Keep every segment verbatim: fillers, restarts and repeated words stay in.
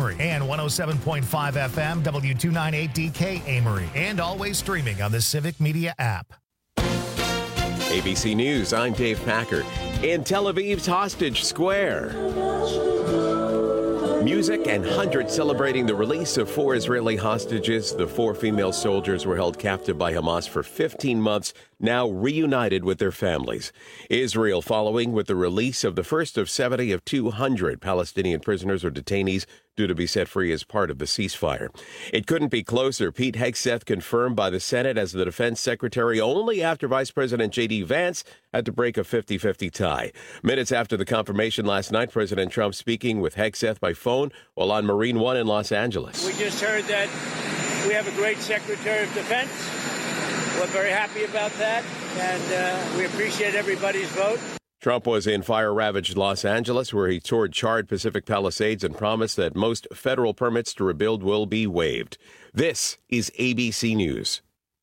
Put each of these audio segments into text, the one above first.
Amory, and one oh seven point five F M W two ninety-eight D K Amory, and always streaming on the Civic Media app. A B C News, I'm Dave Packer. In Tel Aviv's Hostage Square, music and hundreds celebrating the release of four Israeli hostages. The four female soldiers were held captive by Hamas for fifteen months, now reunited with their families. Israel following with the release of the first of seventy of two hundred Palestinian prisoners or detainees due to be set free as part of the ceasefire. It couldn't be closer. Pete Hegseth confirmed by the Senate as the defense secretary only after Vice President J D. Vance had to break a fifty-fifty tie. Minutes after the confirmation last night, President Trump speaking with Hegseth by phone while on Marine One in Los Angeles. We just heard that we have a great Secretary of Defense. We're very happy about that, and uh, we appreciate everybody's vote. Trump was in fire-ravaged Los Angeles, where he toured charred Pacific Palisades and promised that most federal permits to rebuild will be waived. This is A B C News.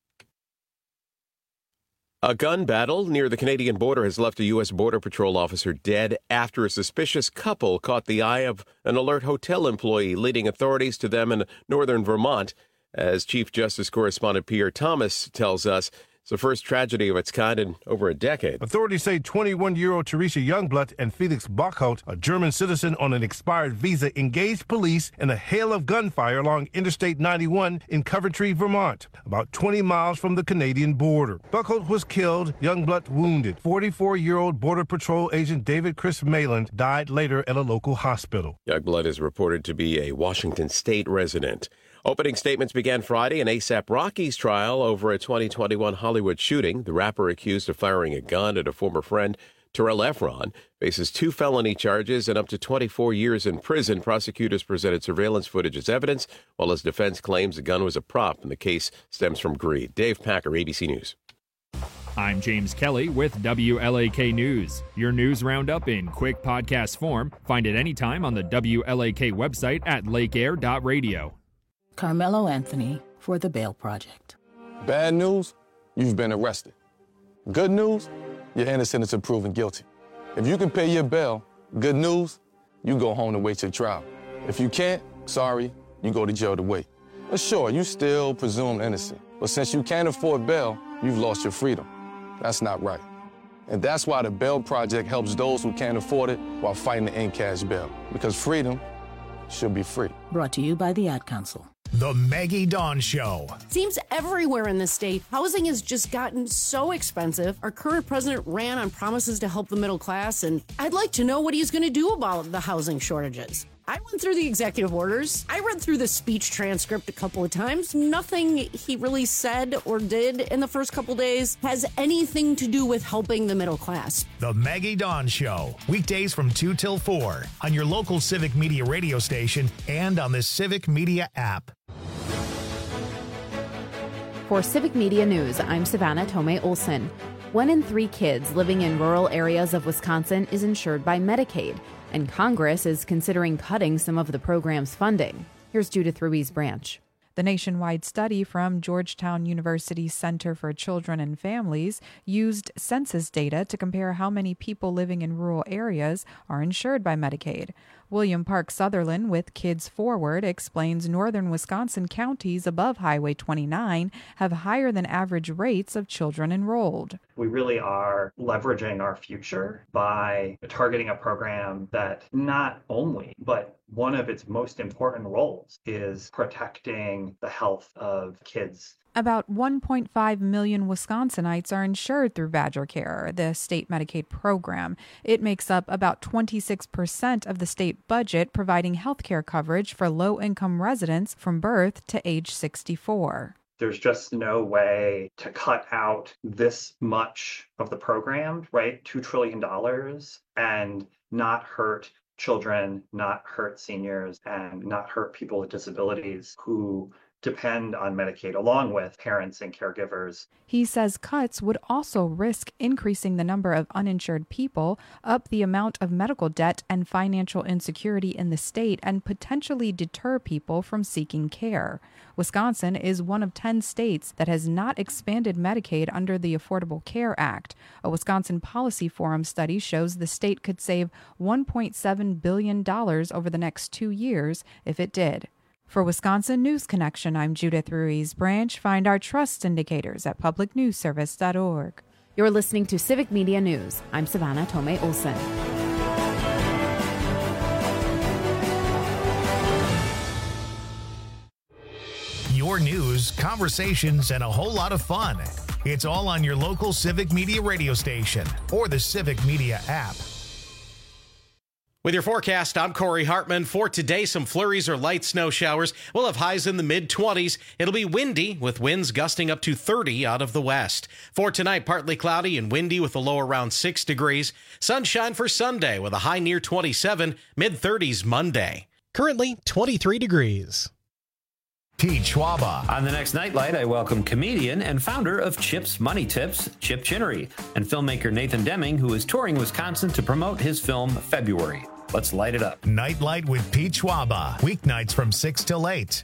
A gun battle near the Canadian border has left a U S Border Patrol officer dead after a suspicious couple caught the eye of an alert hotel employee, leading authorities to them in northern Vermont. As Chief Justice correspondent Pierre Thomas tells us, it's the first tragedy of its kind in over a decade. Authorities say twenty-one-year-old Teresa Youngblood and Felix Bockhout, a German citizen on an expired visa, engaged police in a hail of gunfire along Interstate ninety-one in Coventry, Vermont, about twenty miles from the Canadian border. Bockhout was killed, Youngblood wounded. forty-four-year-old Border Patrol agent David Chris Mayland died later at a local hospital. Youngblood is reported to be a Washington State resident. Opening statements began Friday in A$AP Rocky's trial over a twenty twenty-one Hollywood shooting. The rapper accused of firing a gun at a former friend, Terrell Efron, faces two felony charges and up to twenty-four years in prison. Prosecutors presented surveillance footage as evidence, while his defense claims the gun was a prop and the case stems from greed. Dave Packer, A B C News. I'm James Kelly with W L A K News. Your news roundup in quick podcast form. Find it anytime on the W L A K website at lake air dot radio. Carmelo Anthony for the Bail Project. Bad news, you've been arrested. Good news, you're innocent until proven guilty. If you can pay your bail, good news, you go home to wait your trial. If you can't, sorry, you go to jail to wait. But sure, you still presumed innocent. But since you can't afford bail, you've lost your freedom. That's not right. And that's why the Bail Project helps those who can't afford it while fighting to end cash bail. Because freedom should be free. Brought to you by the Ad Council. The Maggie Dawn Show. Seems everywhere in the state, housing has just gotten so expensive. Our current president ran on promises to help the middle class, and I'd like to know what he's going to do about the housing shortages. I went through the executive orders. I read through the speech transcript a couple of times. Nothing he really said or did in the first couple days has anything to do with helping the middle class. The Maggie Dawn Show. Weekdays from two till four on your local Civic Media radio station and on the Civic Media app. For Civic Media News, I'm Savannah Tomei Olson. One in three kids living in rural areas of Wisconsin is insured by Medicaid, and Congress is considering cutting some of the program's funding. Here's Judith Ruiz Branch. The nationwide study from Georgetown University Center for Children and Families used census data to compare how many people living in rural areas are insured by Medicaid. William Park Sutherland with Kids Forward explains northern Wisconsin counties above Highway twenty-nine have higher than average rates of children enrolled. We really are leveraging our future by targeting a program that not only, but one of its most important roles is protecting the health of kids. About one point five million Wisconsinites are insured through Badger Care, the state Medicaid program. It makes up about twenty-six percent of the state budget, providing health care coverage for low-income residents from birth to age sixty-four. There's just no way to cut out this much of the program, right? two trillion dollars, and not hurt children, not hurt seniors, and not hurt people with disabilities who depend on Medicaid, along with parents and caregivers. He says cuts would also risk increasing the number of uninsured people, up the amount of medical debt and financial insecurity in the state, and potentially deter people from seeking care. Wisconsin is one of ten states that has not expanded Medicaid under the Affordable Care Act. A Wisconsin Policy Forum study shows the state could save one point seven billion dollars over the next two years if it did. For Wisconsin News Connection, I'm Judith Ruiz Branch. Find our trust indicators at public news service dot org. You're listening to Civic Media News. I'm Savannah Tomei Olson. Your news, conversations, and a whole lot of fun. It's all on your local Civic Media radio station or the Civic Media app. With your forecast, I'm Corey Hartman. For today, some flurries or light snow showers. We'll have highs in the mid twenties. It'll be windy with winds gusting up to thirty out of the west. For tonight, partly cloudy and windy with a low around six degrees. Sunshine for Sunday with a high near twenty-seven, mid thirties Monday. Currently twenty-three degrees. Pete Schwaba. On the next Nightlight, I welcome comedian and founder of Chip's Money Tips, Chip Chinnery, and filmmaker Nathan Deming, who is touring Wisconsin to promote his film February. Let's light it up. Nightlight with Pete Schwaba. Weeknights from six till eight.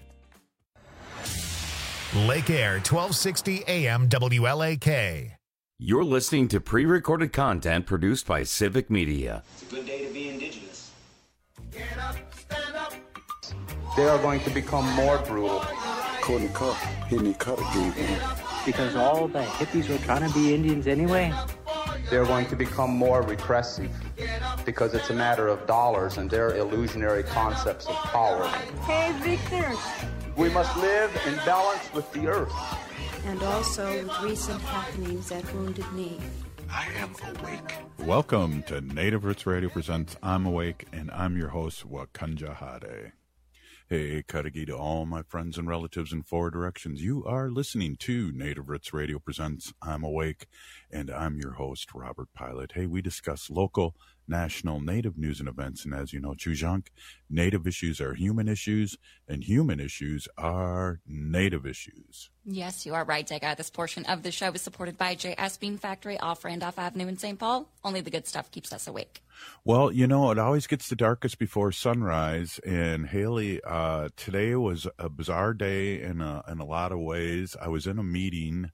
Lake Air, twelve sixty A M W L A K. You're listening to pre-recorded content produced by Civic Media. It's a good day to be indigenous. Get up, stand up. They are going to become more brutal. Couldn't cut. He didn't cut again. Because all the hippies were trying to be Indians anyway. They're going to become more repressive because it's a matter of dollars and their illusionary concepts of power. Hey, Victor. We must live in balance with the earth. And also with recent happenings at Wounded Knee. I am awake. Welcome to Native Roots Radio presents I'm Awake, and I'm your host, Wakanja Hade. Hey, Kadagi to all my friends and relatives in four directions. You are listening to Native Roots Radio presents I'm Awake, and I'm your host, Robert Pilot. Hey, we discuss local, national, Native news and events, and as you know, Chujunk, Native issues are human issues, and human issues are Native issues. Yes, you are right, Dega. This portion of the show is supported by J S Bean Factory off Randolph Avenue in Saint Paul. Only the good stuff keeps us awake. Well, you know, it always gets the darkest before sunrise. And Haley, uh, today was a bizarre day in a, in a lot of ways. I was in a meeting,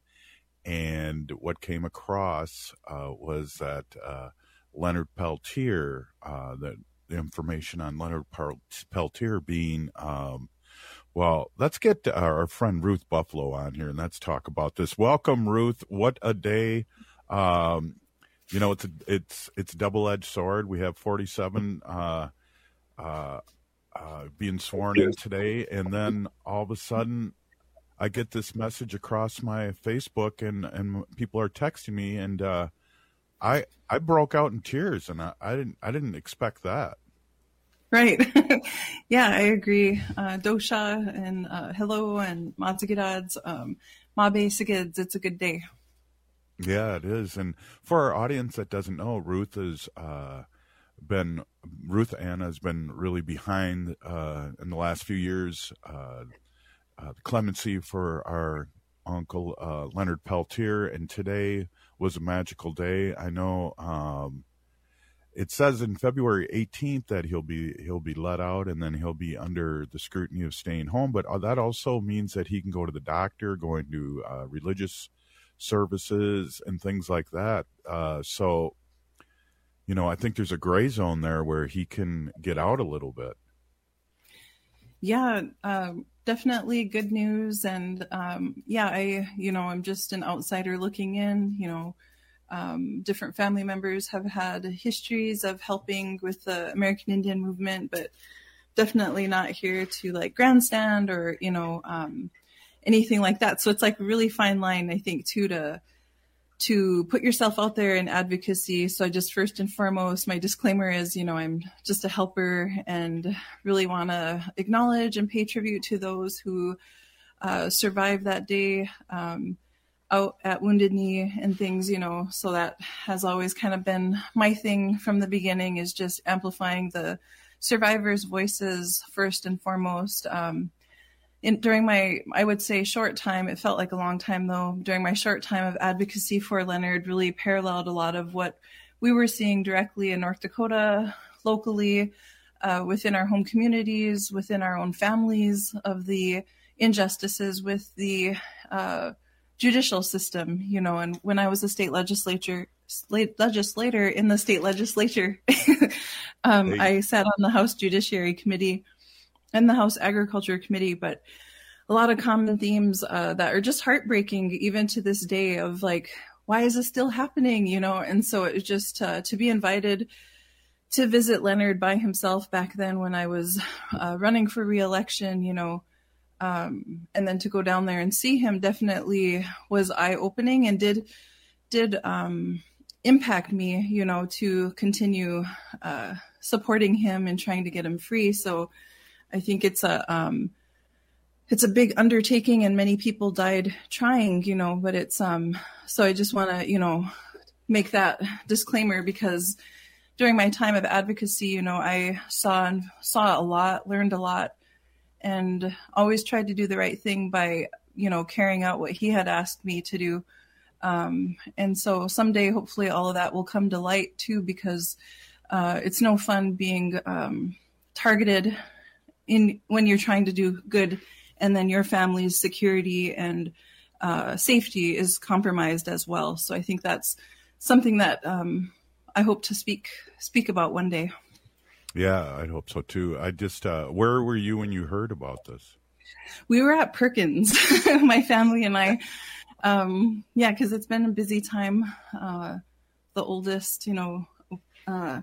and what came across uh, was that uh, Leonard Peltier, uh, the, the information on Leonard Peltier being um, Well, let's get our friend Ruth Buffalo on here, and let's talk about this. Welcome, Ruth. What a day. Um, you know, it's a, it's it's a double-edged sword. We have forty-seven uh, uh, uh, being sworn in today, and then all of a sudden I get this message across my Facebook, and, and people are texting me, and uh, I I broke out in tears, and I, I didn't I didn't expect that. Right. Yeah, I agree. Uh, Dosha and uh, hello and Madzigidads, um, Mabe Sigids, it's a good day. Yeah, it is. And for our audience that doesn't know, Ruth has uh, been, Ruth Anna has been really behind uh, in the last few years, uh, uh, clemency for our uncle uh, Leonard Peltier. And today was a magical day. I know um, it says in February eighteenth that he'll be he'll be let out, and then he'll be under the scrutiny of staying home. But that also means that he can go to the doctor, going to uh, religious services and things like that. Uh, so, you know, I think there's a gray zone there where he can get out a little bit. Yeah, um, definitely good news. And um, yeah, I, you know, I'm just an outsider looking in, you know, um, different family members have had histories of helping with the American Indian movement, but definitely not here to like grandstand or, you know, um, anything like that. So it's like a really fine line, I think, too, to to put yourself out there in advocacy. So I just first and foremost, my disclaimer is, you know, I'm just a helper and really want to acknowledge and pay tribute to those who uh, survived that day um, out at Wounded Knee and things, you know. So that has always kind of been my thing from the beginning, is just amplifying the survivors' voices first and foremost. Um, in, during my, I would say short time, it felt like a long time though, during my short time of advocacy for Leonard really paralleled a lot of what we were seeing directly in North Dakota, locally, uh, within our home communities, within our own families, of the injustices with the uh, judicial system, you know. And when I was a state legislature, state legislator in the state legislature, um, hey. I sat on the House Judiciary Committee and the House Agriculture Committee, but a lot of common themes uh, that are just heartbreaking even to this day of like, why is this still happening, you know? And so it was just uh, to be invited to visit Leonard by himself back then when I was uh, running for re-election, you know, um, and then to go down there and see him definitely was eye-opening and did did um, impact me, you know, to continue uh, supporting him and trying to get him free. So I think it's a um, it's a big undertaking, and many people died trying, you know. But it's um, so I just want to, you know, make that disclaimer because during my time of advocacy, you know, I saw and saw a lot, learned a lot, and always tried to do the right thing by, you know, carrying out what he had asked me to do. Um, and so someday, hopefully, all of that will come to light too, because uh, it's no fun being um, targeted in when you're trying to do good, and then your family's security and uh, safety is compromised as well. So I think that's something that um, I hope to speak speak about one day. Yeah, I hope so too. I just, uh, where were you when you heard about this? We were at Perkins, my family and I. Um, yeah, because it's been a busy time. Uh, the oldest, you know, uh,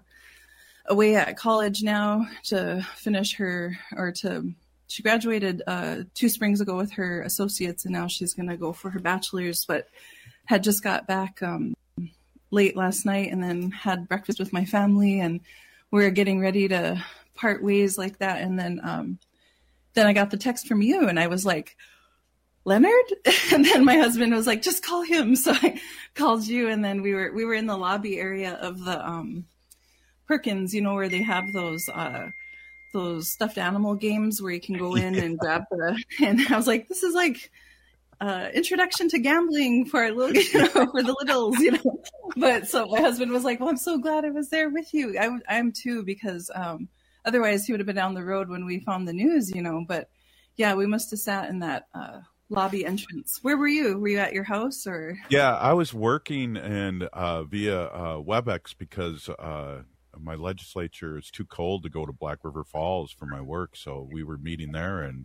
away at college now to finish her, or to, she graduated uh, two springs ago with her associates, and now she's going to go for her bachelor's, but had just got back um, late last night and then had breakfast with my family, and we were getting ready to part ways like that. And then, um, then I got the text from you, and I was like, Leonard? And then my husband was like, just call him. So I called you, and then we were, we were in the lobby area of the um, Perkins, you know, where they have those, uh, those stuffed animal games where you can go in yeah. and grab the, and I was like, this is like, Uh, introduction to gambling for a little, you know, for the littles, you know. But so my husband was like, "Well, I'm so glad I was there with you. I, I'm too, because um, otherwise he would have been down the road when we found the news, you know." But yeah, we must have sat in that uh, lobby entrance. Where were you? Were you at your house or? Yeah, I was working and uh, via uh, WebEx because uh, my legislature is too cold to go to Black River Falls for my work, so we were meeting there, and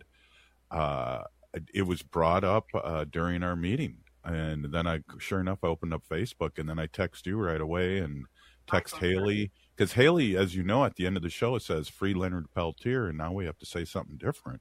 Uh, it was brought up uh, during our meeting, and then I, sure enough, I opened up Facebook, and then I text you right away, and text Haley, because Haley, as you know, at the end of the show, it says "Free Leonard Peltier," and now we have to say something different.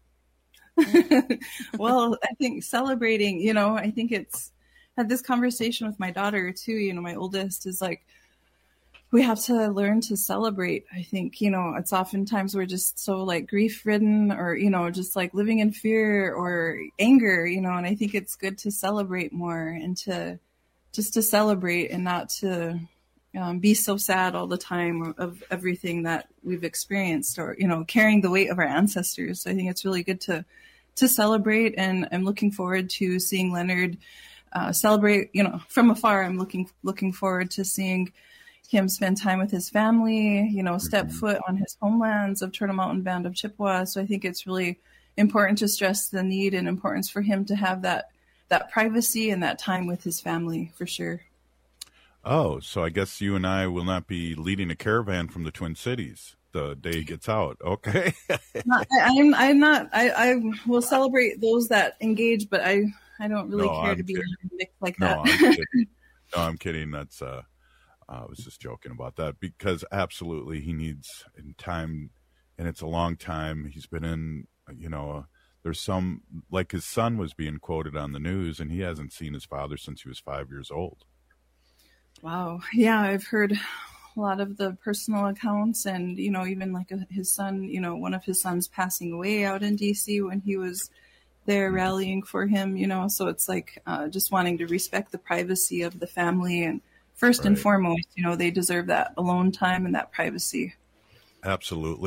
Well, I think celebrating, you know, I think it's had this conversation with my daughter too. You know, my oldest is like, we have to learn to celebrate. I think, you know, it's oftentimes we're just so like grief ridden, or, you know, just like living in fear or anger, you know, and I think it's good to celebrate more, and to just to celebrate and not to um, be so sad all the time of everything that we've experienced, or, you know, carrying the weight of our ancestors. So I think it's really good to, to celebrate. And I'm looking forward to seeing Leonard uh, celebrate, you know, from afar. I'm looking, looking forward to seeing him spend time with his family, you know, step mm-hmm. foot on his homelands of Turtle Mountain Band of Chippewa. So I think it's really important to stress the need and importance for him to have that that privacy and that time with his family, for sure. Oh, so I guess you and I will not be leading a caravan from the Twin Cities the day he gets out. Okay. not, I, I'm I'm not. I, I will celebrate those that engage, but I I don't really no, care I'm to be mixed like no, that. I'm kidding. No, I'm kidding. That's uh. I was just joking about that, because absolutely he needs in time, and it's a long time. He's been in, you know, uh, there's some, like his son was being quoted on the news, and he hasn't seen his father since he was five years old. Wow. Yeah, I've heard a lot of the personal accounts, and, you know, even like a, his son, you know, one of his sons passing away out in D C when he was there rallying for him, you know, so it's like uh, just wanting to respect the privacy of the family. And First right. and foremost, you know, they deserve that alone time and that privacy. Absolutely.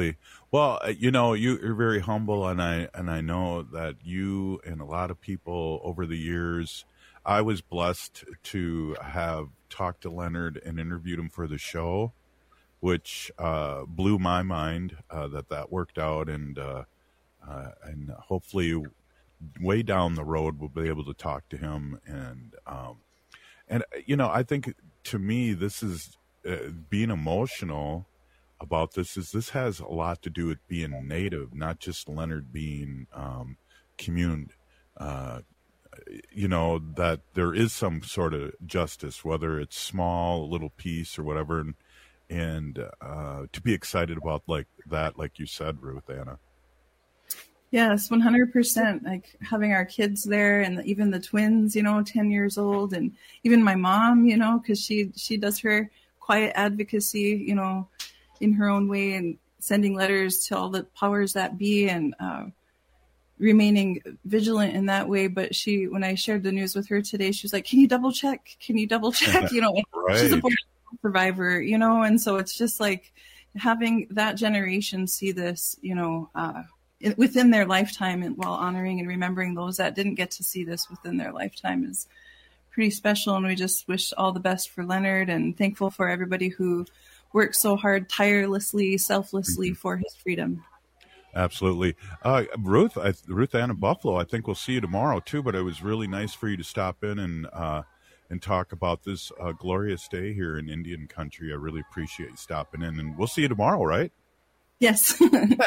Well, you know, you, you're very humble, and I and I know that you and a lot of people over the years, I was blessed to have talked to Leonard and interviewed him for the show, which uh, blew my mind uh, that that worked out, and uh, uh, and hopefully, way down the road, we'll be able to talk to him, and um, and you know, I think to me, this is uh, being emotional about this is this has a lot to do with being Native, not just Leonard being um, communed. Uh, you know, that there is some sort of justice, whether it's small, a little piece or whatever, and, and uh, to be excited about like that, like you said, Ruth Anna. Yes, one hundred percent. Like having our kids there, and even the twins, you know, ten years old, and even my mom, you know, because she she does her quiet advocacy, you know, in her own way, and sending letters to all the powers that be, and uh, remaining vigilant in that way. But she, when I shared the news with her today, she was like, "Can you double check? Can you double check?" You know, right. She's a born survivor, you know, and so it's just like having that generation see this, you know, uh, within their lifetime, and while honoring and remembering those that didn't get to see this within their lifetime is pretty special. And we just wish all the best for Leonard, and thankful for everybody who worked so hard, tirelessly, selflessly for his freedom. Absolutely. Uh, Ruth, I, Ruth Anna Buffalo, I think we'll see you tomorrow too, but it was really nice for you to stop in and uh, and talk about this uh, glorious day here in Indian country. I really appreciate you stopping in, and we'll see you tomorrow, right? Yes. Right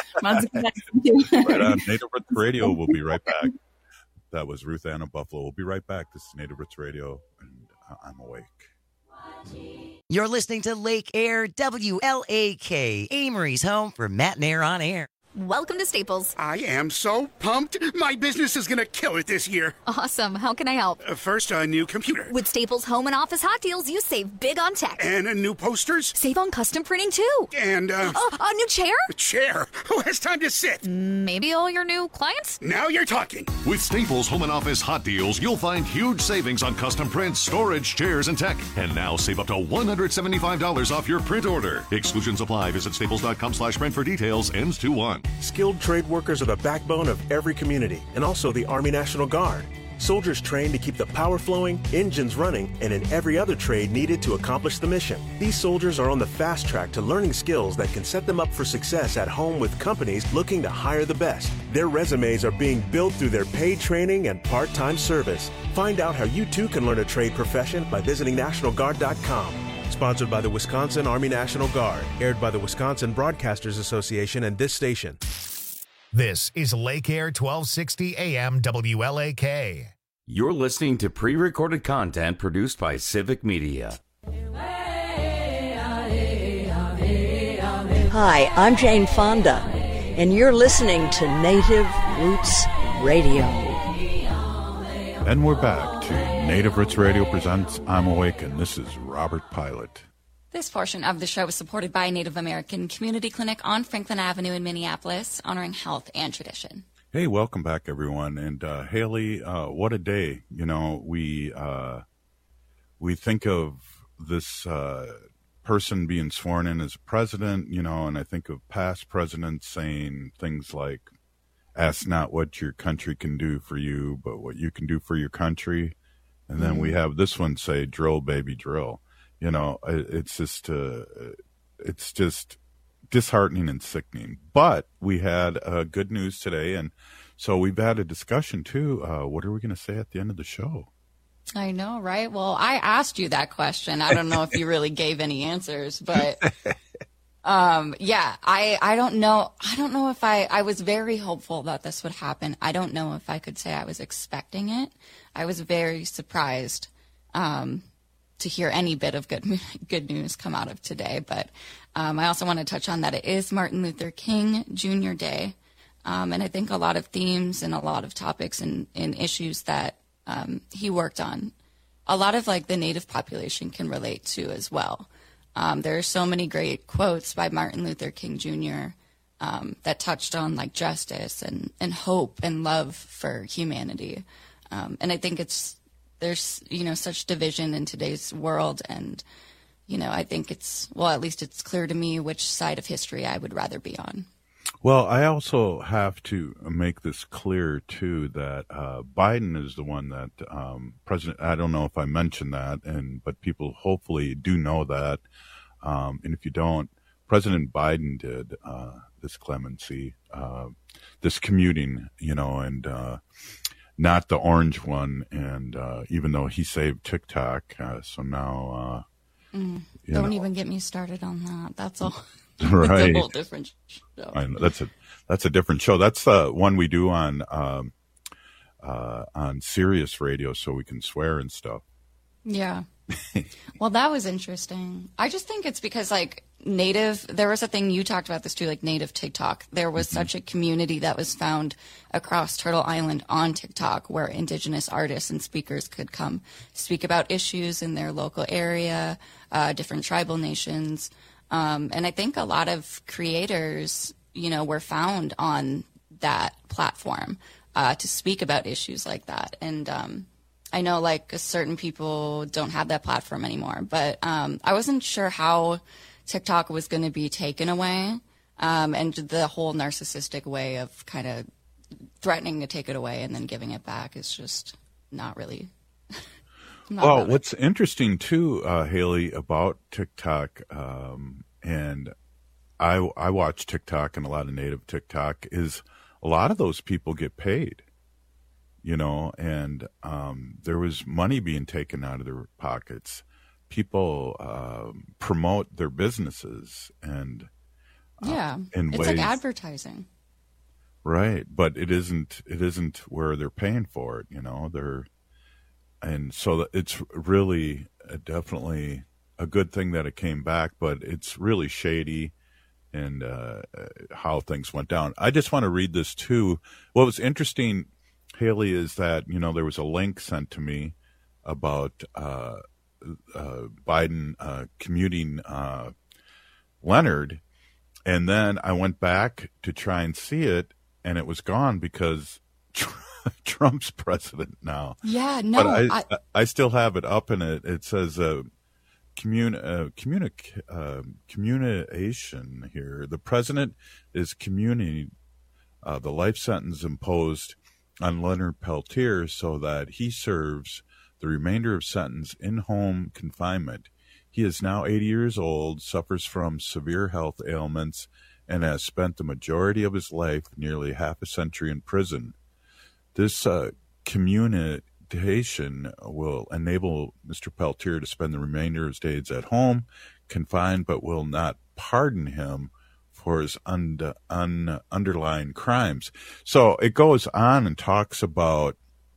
on Native Roots Radio. We'll be right back. That was Ruth Anna Buffalo. We'll be right back. This is Native Roots Radio, and I'm awake. You're listening to Lake Air W L A K, Amory's home for Matt and Air on Air. Welcome to Staples. I am so pumped. My business is going to kill it this year. Awesome. How can I help? Uh, first, a new computer. With Staples Home and Office Hot Deals, you save big on tech. And uh, new posters. Save on custom printing, too. And, uh... Oh, a new chair? A chair? Who has time to sit? Maybe all your new clients? Now you're talking. With Staples Home and Office Hot Deals, you'll find huge savings on custom prints, storage, chairs, and tech. And now save up to one hundred seventy-five dollars off your print order. Exclusions apply. Visit staples.com slash print for details. Ends two one. Skilled trade workers are the backbone of every community, and also the Army National Guard. Soldiers trained to keep the power flowing, engines running, and in every other trade needed to accomplish the mission. These soldiers are on the fast track to learning skills that can set them up for success at home with companies looking to hire the best. Their resumes are being built through their paid training and part-time service. Find out how you too can learn a trade profession by visiting national guard dot com. Sponsored by the Wisconsin Army National Guard. Aired by the Wisconsin Broadcasters Association and this station. This is Lake Air twelve sixty A M W L A K. You're listening to pre-recorded content produced by Civic Media. Hi, I'm Jane Fonda, and you're listening to Native Roots Radio. And we're back to Native Roots Radio presents I'm Awake, and this is Robert Pilot. This portion of the show is supported by Native American Community Clinic on Franklin Avenue in Minneapolis, honoring health and tradition. Hey, welcome back, everyone. And uh, Haley, uh, what a day. You know, we uh, we think of this uh, person being sworn in as president, you know, and I think of past presidents saying things like, ask not what your country can do for you, but what you can do for your country. And then mm-hmm. we have this one say, drill, baby, drill. You know, it's just uh, it's just disheartening and sickening. But we had uh, good news today, and so we've had a discussion too. Uh, what are we going to say at the end of the show? I know, right? Well, I asked you that question. I don't know if you really gave any answers, but um, yeah, I I don't know. I don't know if I I was very hopeful that this would happen. I don't know if I could say I was expecting it. I was very surprised. Um, to hear any bit of good good news come out of today. But um, I also want to touch on that it is Martin Luther King Junior Day. Um, and I think a lot of themes and a lot of topics and, and issues that um, he worked on, a lot of like the Native population can relate to as well. Um, there are so many great quotes by Martin Luther King Junior Um, that touched on like justice and, and hope and love for humanity. Um, and I think it's, there's, you know, such division in today's world. And, you know, I think it's, well, at least it's clear to me which side of history I would rather be on. Well, I also have to make this clear, too, that uh, Biden is the one that um, President, I don't know if I mentioned that, and but people hopefully do know that. Um, and if you don't, President Biden did uh, this clemency, uh, this commuting, you know, and uh, not the orange one. And uh, even though he saved TikTok, uh, so now. Uh, mm, don't know. even get me started on that. That's all. Right. That's a whole different show. I know, that's a that's a different show. That's the one we do on um, uh, on Sirius Radio, so we can swear and stuff. Yeah. Well, that was interesting. I just think it's because, like, native, there was a thing, you talked about this too, like native TikTok. There was mm-hmm. such a community that was found across Turtle Island on TikTok where indigenous artists and speakers could come speak about issues in their local area, uh, different tribal nations. Um, and I think a lot of creators, you know, were found on that platform uh, to speak about issues like that. And um, I know, like, certain people don't have that platform anymore. But um, I wasn't sure how TikTok was going to be taken away, um, and the whole narcissistic way of kind of threatening to take it away and then giving it back is just not really. not well, what's it. interesting too, uh, Haley, about TikTok, um, and I I watch TikTok and a lot of native TikTok, is a lot of those people get paid, you know, and um, there was money being taken out of their pockets. People uh, promote their businesses and uh, yeah, in it's ways, like advertising, right? But it isn't. It isn't where they're paying for it. You know, they're and so it's really uh, definitely a good thing that it came back. But it's really shady, and uh, how things went down. I just want to read this too. What was interesting, Haley, is that you know there was a link sent to me about. Uh, Uh, Biden uh, commuting uh, Leonard, and then I went back to try and see it, and it was gone because Trump's president now. Yeah, no, but I, I, I still have it up, and it it says uh, commun uh, communic uh, communication here. The president is communing uh, the life sentence imposed on Leonard Peltier so that he serves the remainder of sentence in home confinement. He is now eighty years old, suffers from severe health ailments, and has spent the majority of his life, nearly half a century, in prison. This uh, commutation will enable Mister Peltier to spend the remainder of his days at home, confined, but will not pardon him for his un- un- underlying crimes. So it goes on and talks about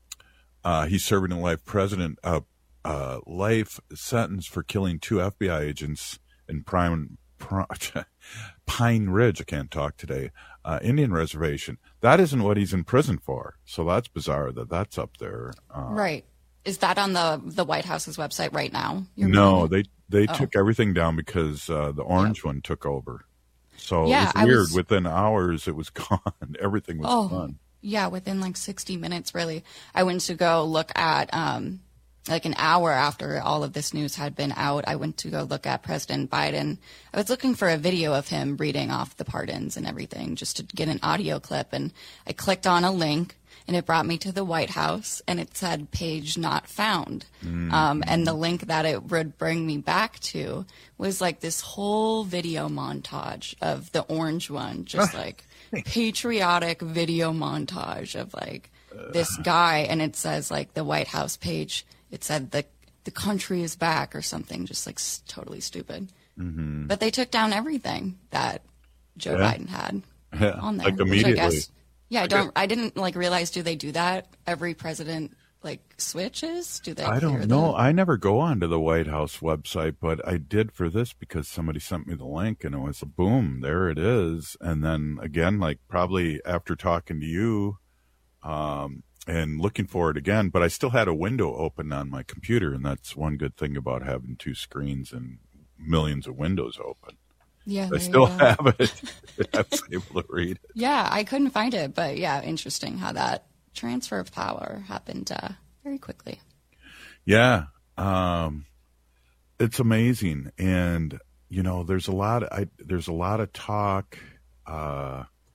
Uh, he's serving a life president, uh, uh, life sentence for killing two F B I agents in Prime, Prime, Pine Ridge. I can't talk today. Uh, Indian reservation. That isn't what he's in prison for. So that's bizarre that that's up there. Uh, right. Is that on the the White House's website right now? You're no, they they oh. took everything down because uh, the orange yep. one took over. So yeah, it was weird. Was... Within hours, it was gone. Everything was oh. gone. Yeah, within like sixty minutes, really. I went to go look at, um, like an hour after all of this news had been out, I went to go look at President Biden. I was looking for a video of him reading off the pardons and everything just to get an audio clip. And I clicked on a link and it brought me to the White House and it said page not found. Mm-hmm. Um, and the link that it would bring me back to was like this whole video montage of the orange one, just like patriotic video montage of like this guy. And it says like the White House page, it said the the country is back or something, just like s- totally stupid. Mm-hmm. But they took down everything that Joe yeah. Biden had yeah. on there. Like immediately. Which I guess, yeah, I don't. I, I didn't like realize. Do they do that every president like switches? Do they? I don't know. The... I never go onto the White House website, but I did for this because somebody sent me the link, and it was a boom. There it is. And then again, like probably after talking to you, um, and looking for it again, but I still had a window open on my computer, and that's one good thing about having two screens and millions of windows open. Yeah, I still have it. I was able to read it. Yeah, I couldn't find it, but yeah, interesting how that transfer of power happened uh, very quickly. Yeah, um, it's amazing, and you know, there's a lot. Of, I there's a lot of talk. Uh,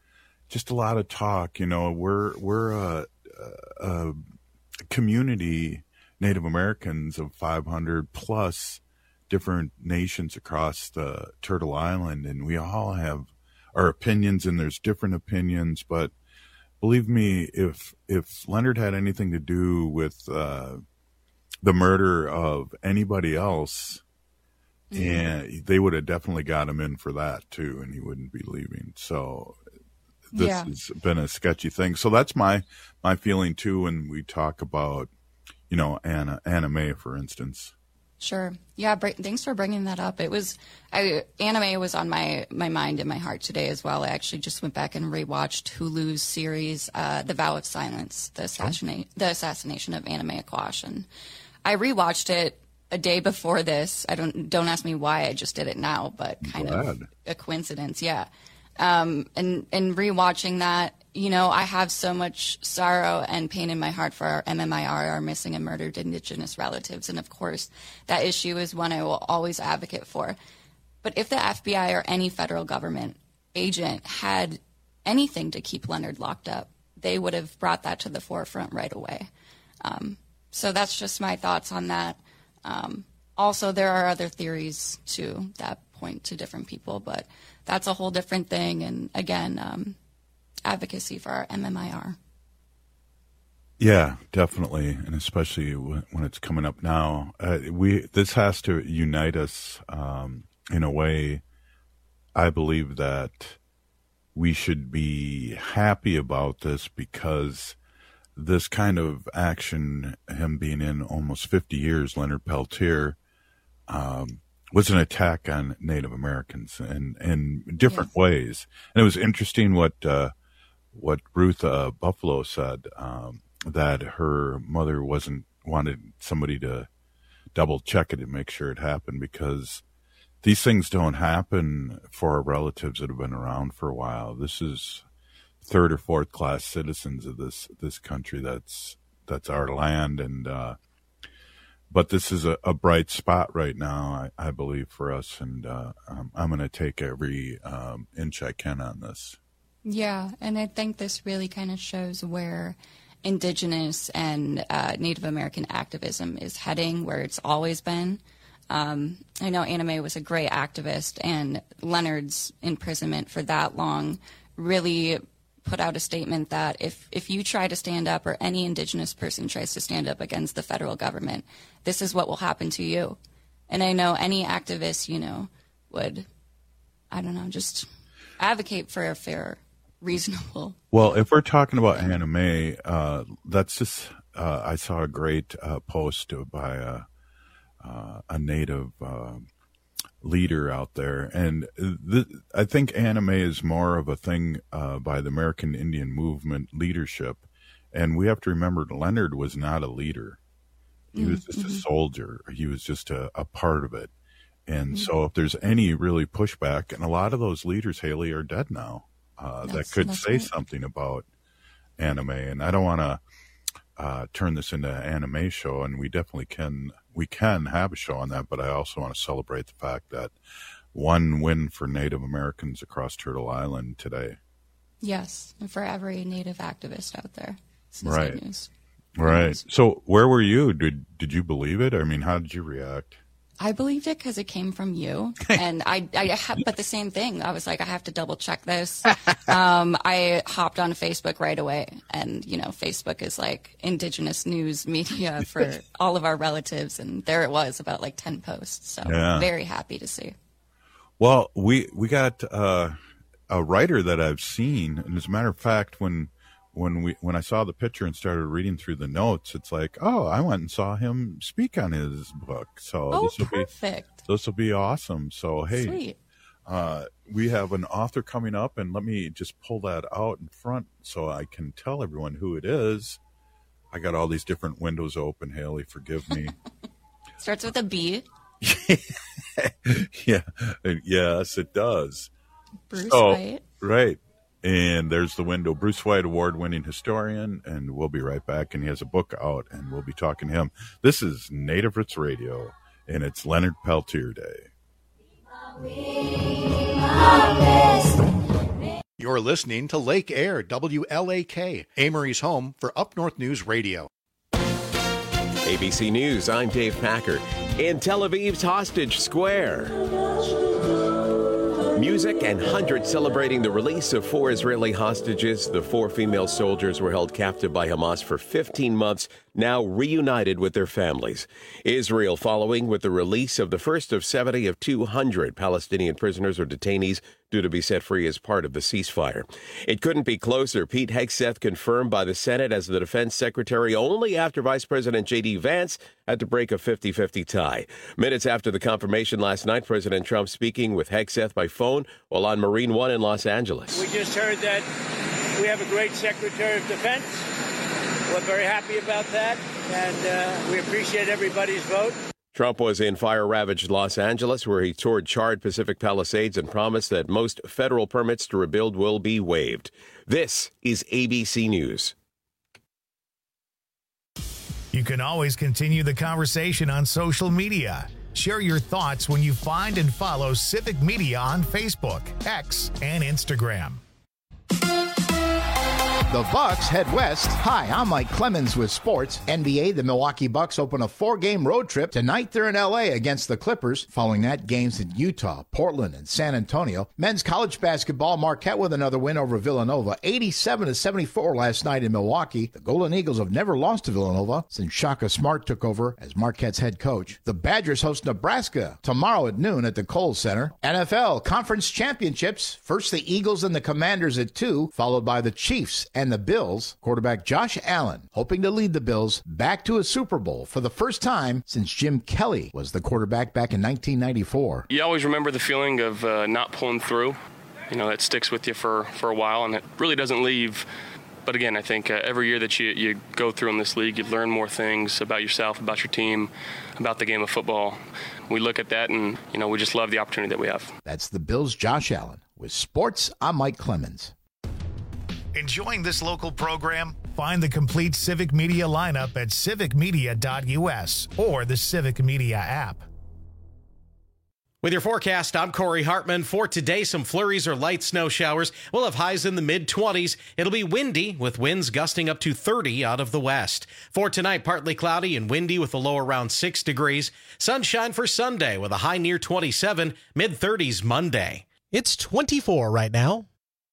just a lot of talk. You know, we're we're a, a community, Native Americans of five hundred plus different nations across the Turtle Island, and we all have our opinions, and there's different opinions. But believe me, if if Leonard had anything to do with uh, the murder of anybody else, mm-hmm. and they would have definitely got him in for that too, and he wouldn't be leaving. So this yeah. has been a sketchy thing. So that's my my feeling too when we talk about, you know, Anna, Anna Mae, for instance. Sure. Yeah. Br- thanks for bringing that up. It was, I, Anna Mae was on my, my mind and my heart today as well. I actually just went back and rewatched Hulu's series, uh, The Vow of Silence, the assassination, oh. the assassination of Anna Mae Aquash. And I rewatched it a day before this. I don't, don't ask me why I just did it now, but kind Glad. of a coincidence. Yeah. Um, and, and rewatching that, you know, I have so much sorrow and pain in my heart for our M M I R, our missing and murdered Indigenous relatives. And of course, that issue is one I will always advocate for. But if the F B I or any federal government agent had anything to keep Leonard locked up, they would have brought that to the forefront right away. Um, so that's just my thoughts on that. Um, also, there are other theories too that point to different people, but that's a whole different thing. And again, um, advocacy for our M M I R. Yeah, definitely, and especially when it's coming up now. Uh, we this has to unite us um, in a way. I believe that we should be happy about this because this kind of action, him being in almost fifty years, Leonard Peltier, um, was an attack on Native Americans in, in different yes. ways. And it was interesting what uh, what Ruth uh, Buffalo said, um, that her mother wasn't wanted somebody to double check it and make sure it happened, because these things don't happen for our relatives that have been around for a while. This is third or fourth class citizens of this this country. That's that's our land, and uh, but this is a, a bright spot right now, I, I believe, for us, and uh, um, I'm going to take every um, inch I can on this. Yeah, and I think this really kind of shows where Indigenous and uh, Native American activism is heading, where it's always been. Um, I know Anna Mae was a great activist, and Leonard's imprisonment for that long really put out a statement that if, if you try to stand up, or any Indigenous person tries to stand up against the federal government, this is what will happen to you. And I know any activist, you know, would, I don't know, just advocate for a fair, reasonable. Well, if we're talking about Anna Mae, uh, that's just, uh, I saw a great uh, post by a, uh, a Native uh, leader out there. And th- I think Anna Mae is more of a thing uh, by the American Indian Movement leadership. And we have to remember Leonard was not a leader. He mm-hmm. was just a soldier. He was just a, a part of it. And mm-hmm. so if there's any really pushback, and a lot of those leaders, Haley, are dead now, uh, that could say right. something about Anna Mae. And I don't want to uh, turn this into an Anna Mae show, and we definitely can, we can have a show on that, but I also want to celebrate the fact that one win for Native Americans across Turtle Island today. Yes, and for every Native activist out there. This is right. good news. Right. So where were you? Did did you believe it? I mean, how did you react? I believed it because it came from you, and I, I have, but the same thing. I was like, I have to double check this. Um, I hopped on Facebook right away, and you know, Facebook is like Indigenous news media for all of our relatives, and there it was, about like ten posts. So yeah. Very happy to see. Well, we we got uh, a writer that I've seen, and as a matter of fact, when. When we when I saw the picture and started reading through the notes, it's like, oh, I went and saw him speak on his book. So oh, this will perfect. be this will be awesome. So hey, Sweet. Uh, we have an author coming up, and let me just pull that out in front so I can tell everyone who it is. I got all these different windows open. Haley, forgive me. Starts with a B. Yeah, yes, it does. Bruce so, White. Right. And there's the window. Bruce White, award-winning historian, and we'll be right back. And he has a book out, and we'll be talking to him. This is Native Roots Radio, and it's Leonard Peltier Day. You're listening to Lake Air, W L A K, Amory's home for Up North News Radio. A B C News, I'm Dave Packer. In Tel Aviv's Hostage Square, music and hundreds celebrating the release of four Israeli hostages. The four female soldiers were held captive by Hamas for fifteen months, now reunited with their families. Israel following with the release of the first of seventy of two hundred Palestinian prisoners or detainees due to be set free as part of the ceasefire. It couldn't be closer. Pete Hegseth confirmed by the Senate as the defense secretary only after Vice President J D. Vance had to break a fifty-fifty tie. Minutes after the confirmation last night, President Trump speaking with Hegseth by phone while on Marine One in Los Angeles. We just heard that we have a great Secretary of Defense. We're very happy about that, and uh, we appreciate everybody's vote. Trump was in fire-ravaged Los Angeles, where he toured charred Pacific Palisades and promised that most federal permits to rebuild will be waived. This is A B C News. You can always continue the conversation on social media. Share your thoughts when you find and follow Civic Media on Facebook, X, and Instagram. The Bucks head west. Hi, I'm Mike Clemens with sports. N B A, the Milwaukee Bucks open a four-game road trip. Tonight they're in L A against the Clippers. Following that, games in Utah, Portland, and San Antonio. Men's college basketball, Marquette with another win over Villanova. eighty-seven to seventy-four last night in Milwaukee. The Golden Eagles have never lost to Villanova since Shaka Smart took over as Marquette's head coach. The Badgers host Nebraska tomorrow at noon at the Kohl Center. N F L Conference Championships. First the Eagles and the Commanders at two, followed by the Chiefs and the Bills. Quarterback Josh Allen hoping to lead the Bills back to a Super Bowl for the first time since Jim Kelly was the quarterback back in nineteen ninety-four. You always remember the feeling of uh, not pulling through. You know, that sticks with you for, for a while, and it really doesn't leave. But again, I think uh, every year that you, you go through in this league, you learn more things about yourself, about your team, about the game of football. We look at that, and, you know, we just love the opportunity that we have. That's the Bills' Josh Allen. With sports, I'm Mike Clemens. Enjoying this local program? Find the complete Civic Media lineup at civic media dot u s or the Civic Media app. With your forecast, I'm Corey Hartman. For today, some flurries or light snow showers. We'll have highs in the mid twenties. It'll be windy with winds gusting up to thirty out of the west. For tonight, partly cloudy and windy with a low around six degrees. Sunshine for Sunday with a high near twenty-seven, mid thirties Monday. It's twenty-four right now.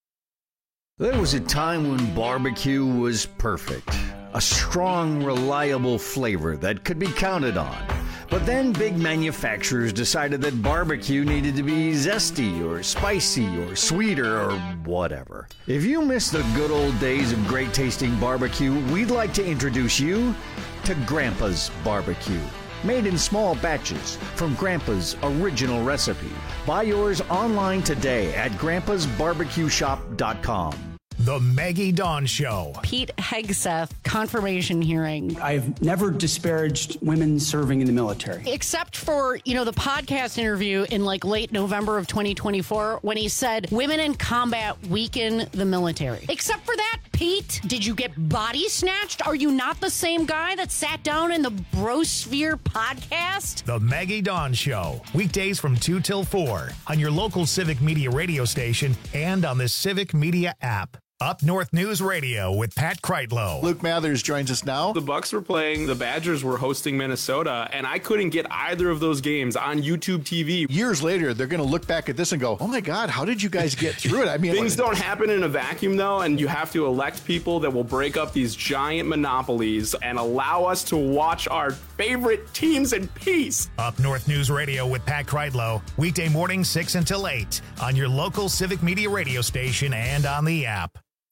There was a time when barbecue was perfect. A strong, reliable flavor that could be counted on. But then big manufacturers decided that barbecue needed to be zesty or spicy or sweeter or whatever. If you miss the good old days of great tasting barbecue, we'd like to introduce you to Grandpa's Barbecue. Made in small batches from Grandpa's original recipe. Buy yours online today at grandpas barbecue shop dot com. The Maggie Dawn Show. Pete Hegseth confirmation hearing. I've never disparaged women serving in the military. Except for, you know, the podcast interview in like late November of twenty twenty-four when he said women in combat weaken the military. Except for that, Pete, did you get body snatched? Are you not the same guy that sat down in the Brosphere podcast? The Maggie Dawn Show. Weekdays from two till four on your local Civic Media radio station and on the Civic Media app. Up North News Radio with Pat Kreitlow. Luke Mathers joins us now. The Bucks were playing, the Badgers were hosting Minnesota, and I couldn't get either of those games on YouTube T V. Years later, they're going to look back at this and go, oh my God, how did you guys get through it? I mean, things don't happen in a vacuum, though, and you have to elect people that will break up these giant monopolies and allow us to watch our favorite teams in peace. Up North News Radio with Pat Kreitlow, weekday morning six until eight on your local Civic Media radio station and on the app.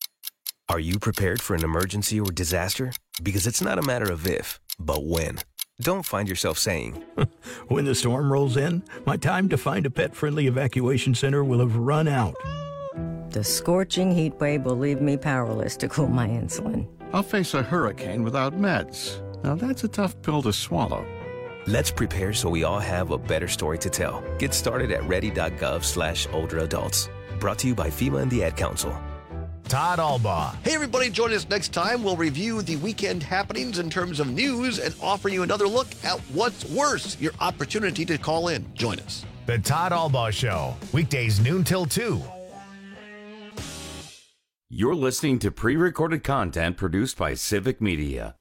Are you prepared for an emergency or disaster? Because it's not a matter of if, but when. Don't find yourself saying, when the storm rolls in, my time to find a pet-friendly evacuation center will have run out. The scorching heat wave will leave me powerless to cool my insulin. I'll face a hurricane without meds. Now that's a tough pill to swallow. Let's prepare so we all have a better story to tell. Get started at ready.gov slash older adults. Brought to you by FEMA and the Ad Council. Todd Albaugh. Hey, everybody, join us next time. We'll review the weekend happenings in terms of news and offer you another look at what's worse, your opportunity to call in. Join us. The Todd Albaugh Show, weekdays noon till two. You're listening to pre-recorded content produced by Civic Media.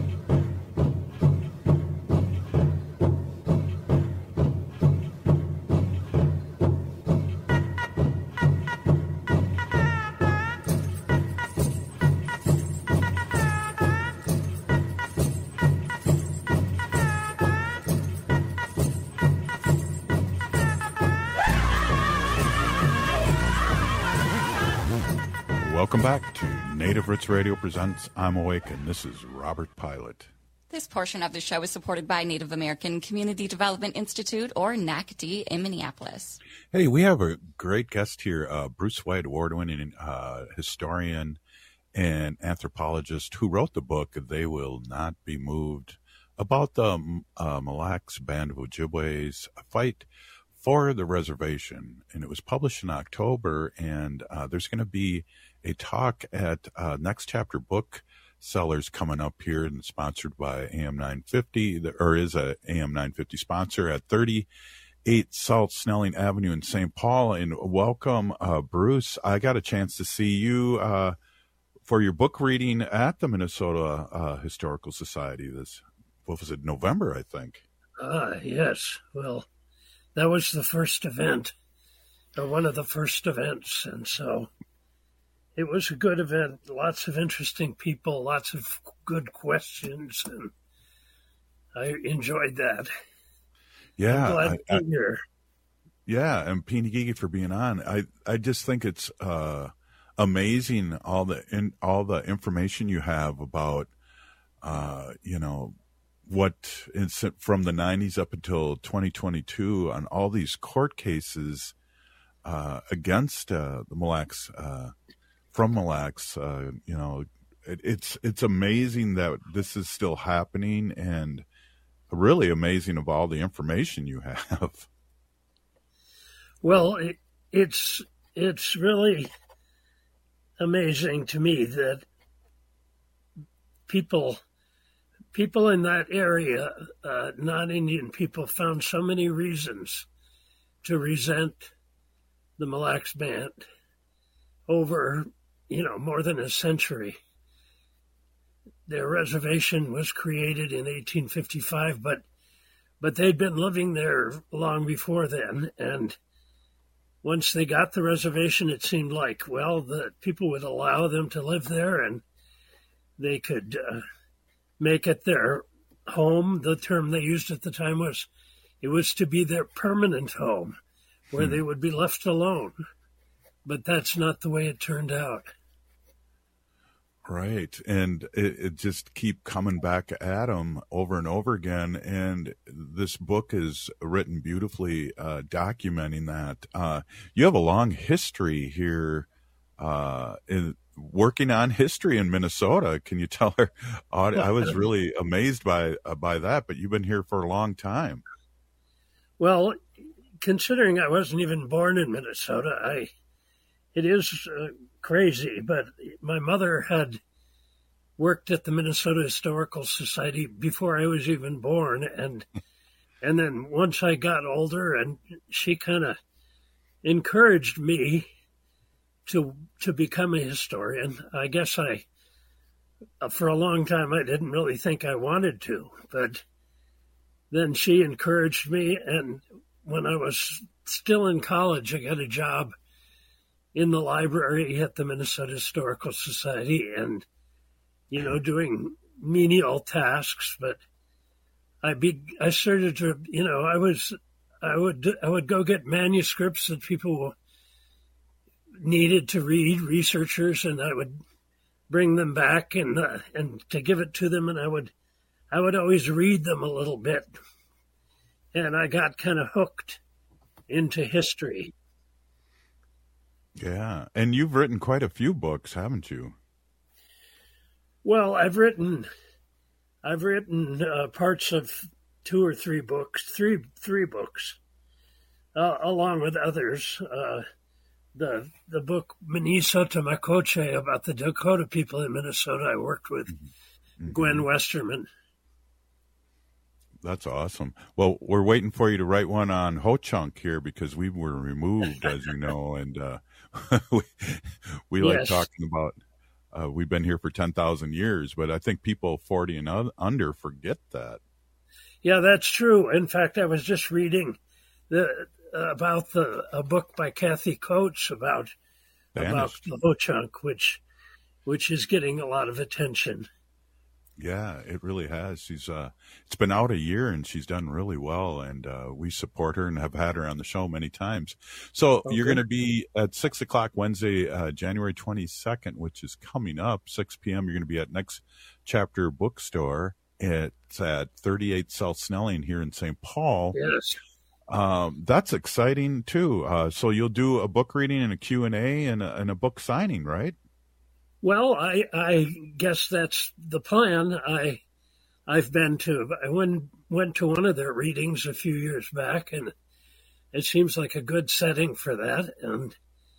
Welcome back to Native Roots Radio presents I'm Awake, and this is Robert Pilot. This portion of the show is supported by Native American Community Development Institute, or N A C D, in Minneapolis. Hey, we have a great guest here, uh, Bruce White, award-winning uh, historian and anthropologist who wrote the book They Will Not Be Moved, about the uh, Mille Lacs Band of Ojibways fight for the reservation. And it was published in October, and uh, there's going to be a talk at uh, Next Chapter Booksellers coming up here, and sponsored by A M nine fifty, or is a A M nine fifty sponsor, at thirty-eight South Snelling Avenue in Saint Paul. And welcome, uh, Bruce. I got a chance to see you uh, for your book reading at the Minnesota uh, Historical Society. This, what was it, November, I think? Ah, yes. Well, that was the first event, or one of the first events, and so it was a good event. Lots of interesting people, lots of good questions, and I enjoyed that. Yeah, I'm glad I, to be here. Yeah, and Peeny Gigi for being on. I I just think it's uh, amazing all the in, all the information you have about uh, you know what is from the nineties up until twenty twenty-two on all these court cases uh, against uh, the Mille Lacs. Uh, From Mille Lacs, uh, you know, it, it's it's amazing that this is still happening, and really amazing of all the information you have. Well, it, it's it's really amazing to me that people people in that area, uh, non-Indian people, found so many reasons to resent the Mille Lacs Band over, you know, more than a century. Their reservation was created in eighteen fifty-five, but but they'd been living there long before then. And once they got the reservation, it seemed like, well, the people would allow them to live there, and they could uh, make it their home. The term they used at the time was, it was to be their permanent home, where hmm. they would be left alone. But that's not the way it turned out. Right. And it, it just keep coming back at them over and over again. And this book is written beautifully, uh, documenting that. Uh, you have a long history here uh, in working on history in Minnesota. Can you tell her? I was really amazed by, uh, by that, but you've been here for a long time. Well, considering I wasn't even born in Minnesota, I... It is uh, crazy, but my mother had worked at the Minnesota Historical Society before I was even born, and and then once I got older, and she kind of encouraged me to to become a historian. I guess I, for a long time, I didn't really think I wanted to, but then she encouraged me, and when I was still in college, I got a job in the library at the Minnesota Historical Society, and, you know, doing menial tasks. But I be, I started to, you know, I was, I would, I would go get manuscripts that people needed to read, researchers, and I would bring them back and, uh, and to give it to them. And I would, I would always read them a little bit. And I got kind of hooked into history. Yeah, and you've written quite a few books, haven't you? Well, I've written, I've written uh, parts of two or three books, three three books, uh, along with others. Uh, the the book Minnesota Makoche about the Dakota people in Minnesota. I worked with mm-hmm. Gwen Westerman. That's awesome. Well, we're waiting for you to write one on Ho Chunk here, because we were removed, as you know, and uh, we, we like Yes. talking about, uh, we've been here for ten thousand years, but I think people forty and un- under forget that. Yeah, that's true. In fact, I was just reading the about the a book by Kathy Coates about about Vanished. the Ho-Chunk, which which is getting a lot of attention. Yeah, it really has. She's uh, it's been out a year and she's done really well, and uh, we support her and have had her on the show many times. So Okay. you're going to be at six o'clock Wednesday, uh, January twenty-second, which is coming up, six p.m. You're going to be at Next Chapter Bookstore. It's at thirty-eight South Snelling here in Saint Paul. Yes. Um, that's exciting too. Uh, so you'll do a book reading and a Q and A and a, and a book signing, right? Well, I I guess that's the plan. I I've been to I went went to one of their readings a few years back, and it seems like a good setting for that. And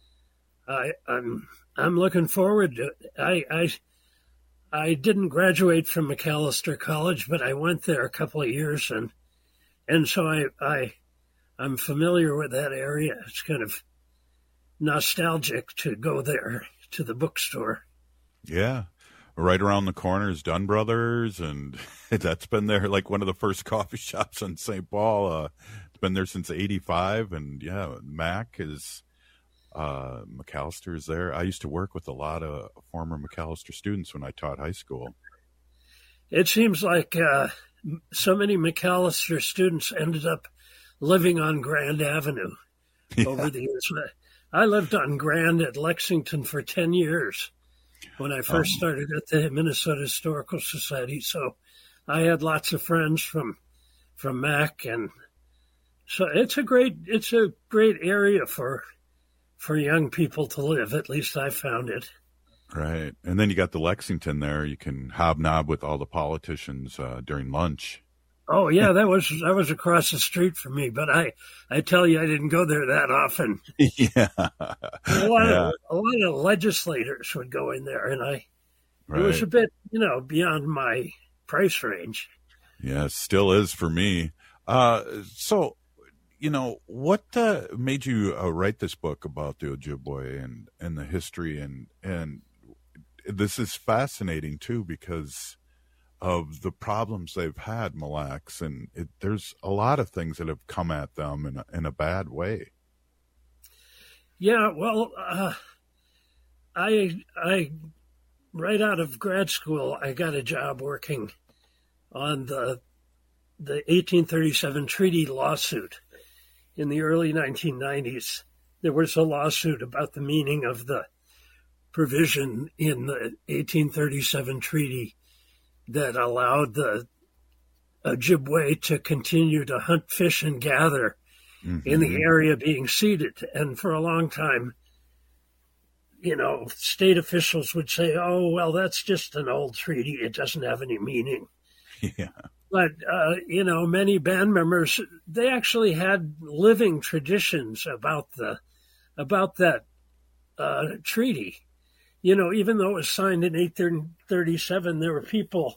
I I'm I'm looking forward to it. I I I didn't graduate from Macalester College, but I went there a couple of years, and and so I I I'm familiar with that area. It's kind of nostalgic to go there to the bookstore. Yeah. Right around the corner is Dunn Brothers, and that's been there like one of the first coffee shops in Saint Paul. Uh, it's been there since eighty-five, and yeah, Mac is, uh, McAllister is there. I used to work with a lot of former McAllister students when I taught high school. It seems like uh, so many Macalester students ended up living on Grand Avenue Yeah. over the years. I lived on Grand at Lexington for ten years when I first Um, started at the Minnesota Historical Society. So I had lots of friends from from Mac, and so it's a great it's a great area for for young people to live. At least I found it. Right. And then you got the Lexington there. You can hobnob with all the politicians uh, during lunch. Oh yeah, that was that was across the street from me. But I, I tell you, I didn't go there that often. Yeah. A lot Yeah. of a lot of legislators would go in there, and I Right. it was a bit, you know, beyond my price range. Yeah, it still is for me. Uh, so, you know, what uh, made you uh, write this book about the Ojibwe and, and the history? And, and this is fascinating, too, because of the problems they've had, Mille Lacs. And it, there's a lot of things that have come at them in a, in a bad way. Yeah, well, uh, I I right out of grad school, I got a job working on the the eighteen thirty-seven treaty lawsuit. In the early nineteen nineties, there was a lawsuit about the meaning of the provision in the eighteen thirty-seven treaty that allowed the Ojibwe to continue to hunt, fish, and gather Mm-hmm. in the area being ceded. And for a long time, you know, state officials would say, oh, well, that's just an old treaty. It doesn't have any meaning. Yeah. But, uh, you know, many band members, they actually had living traditions about the, about that uh, treaty. You know, even though it was signed in eighteen thirty-seven, there were people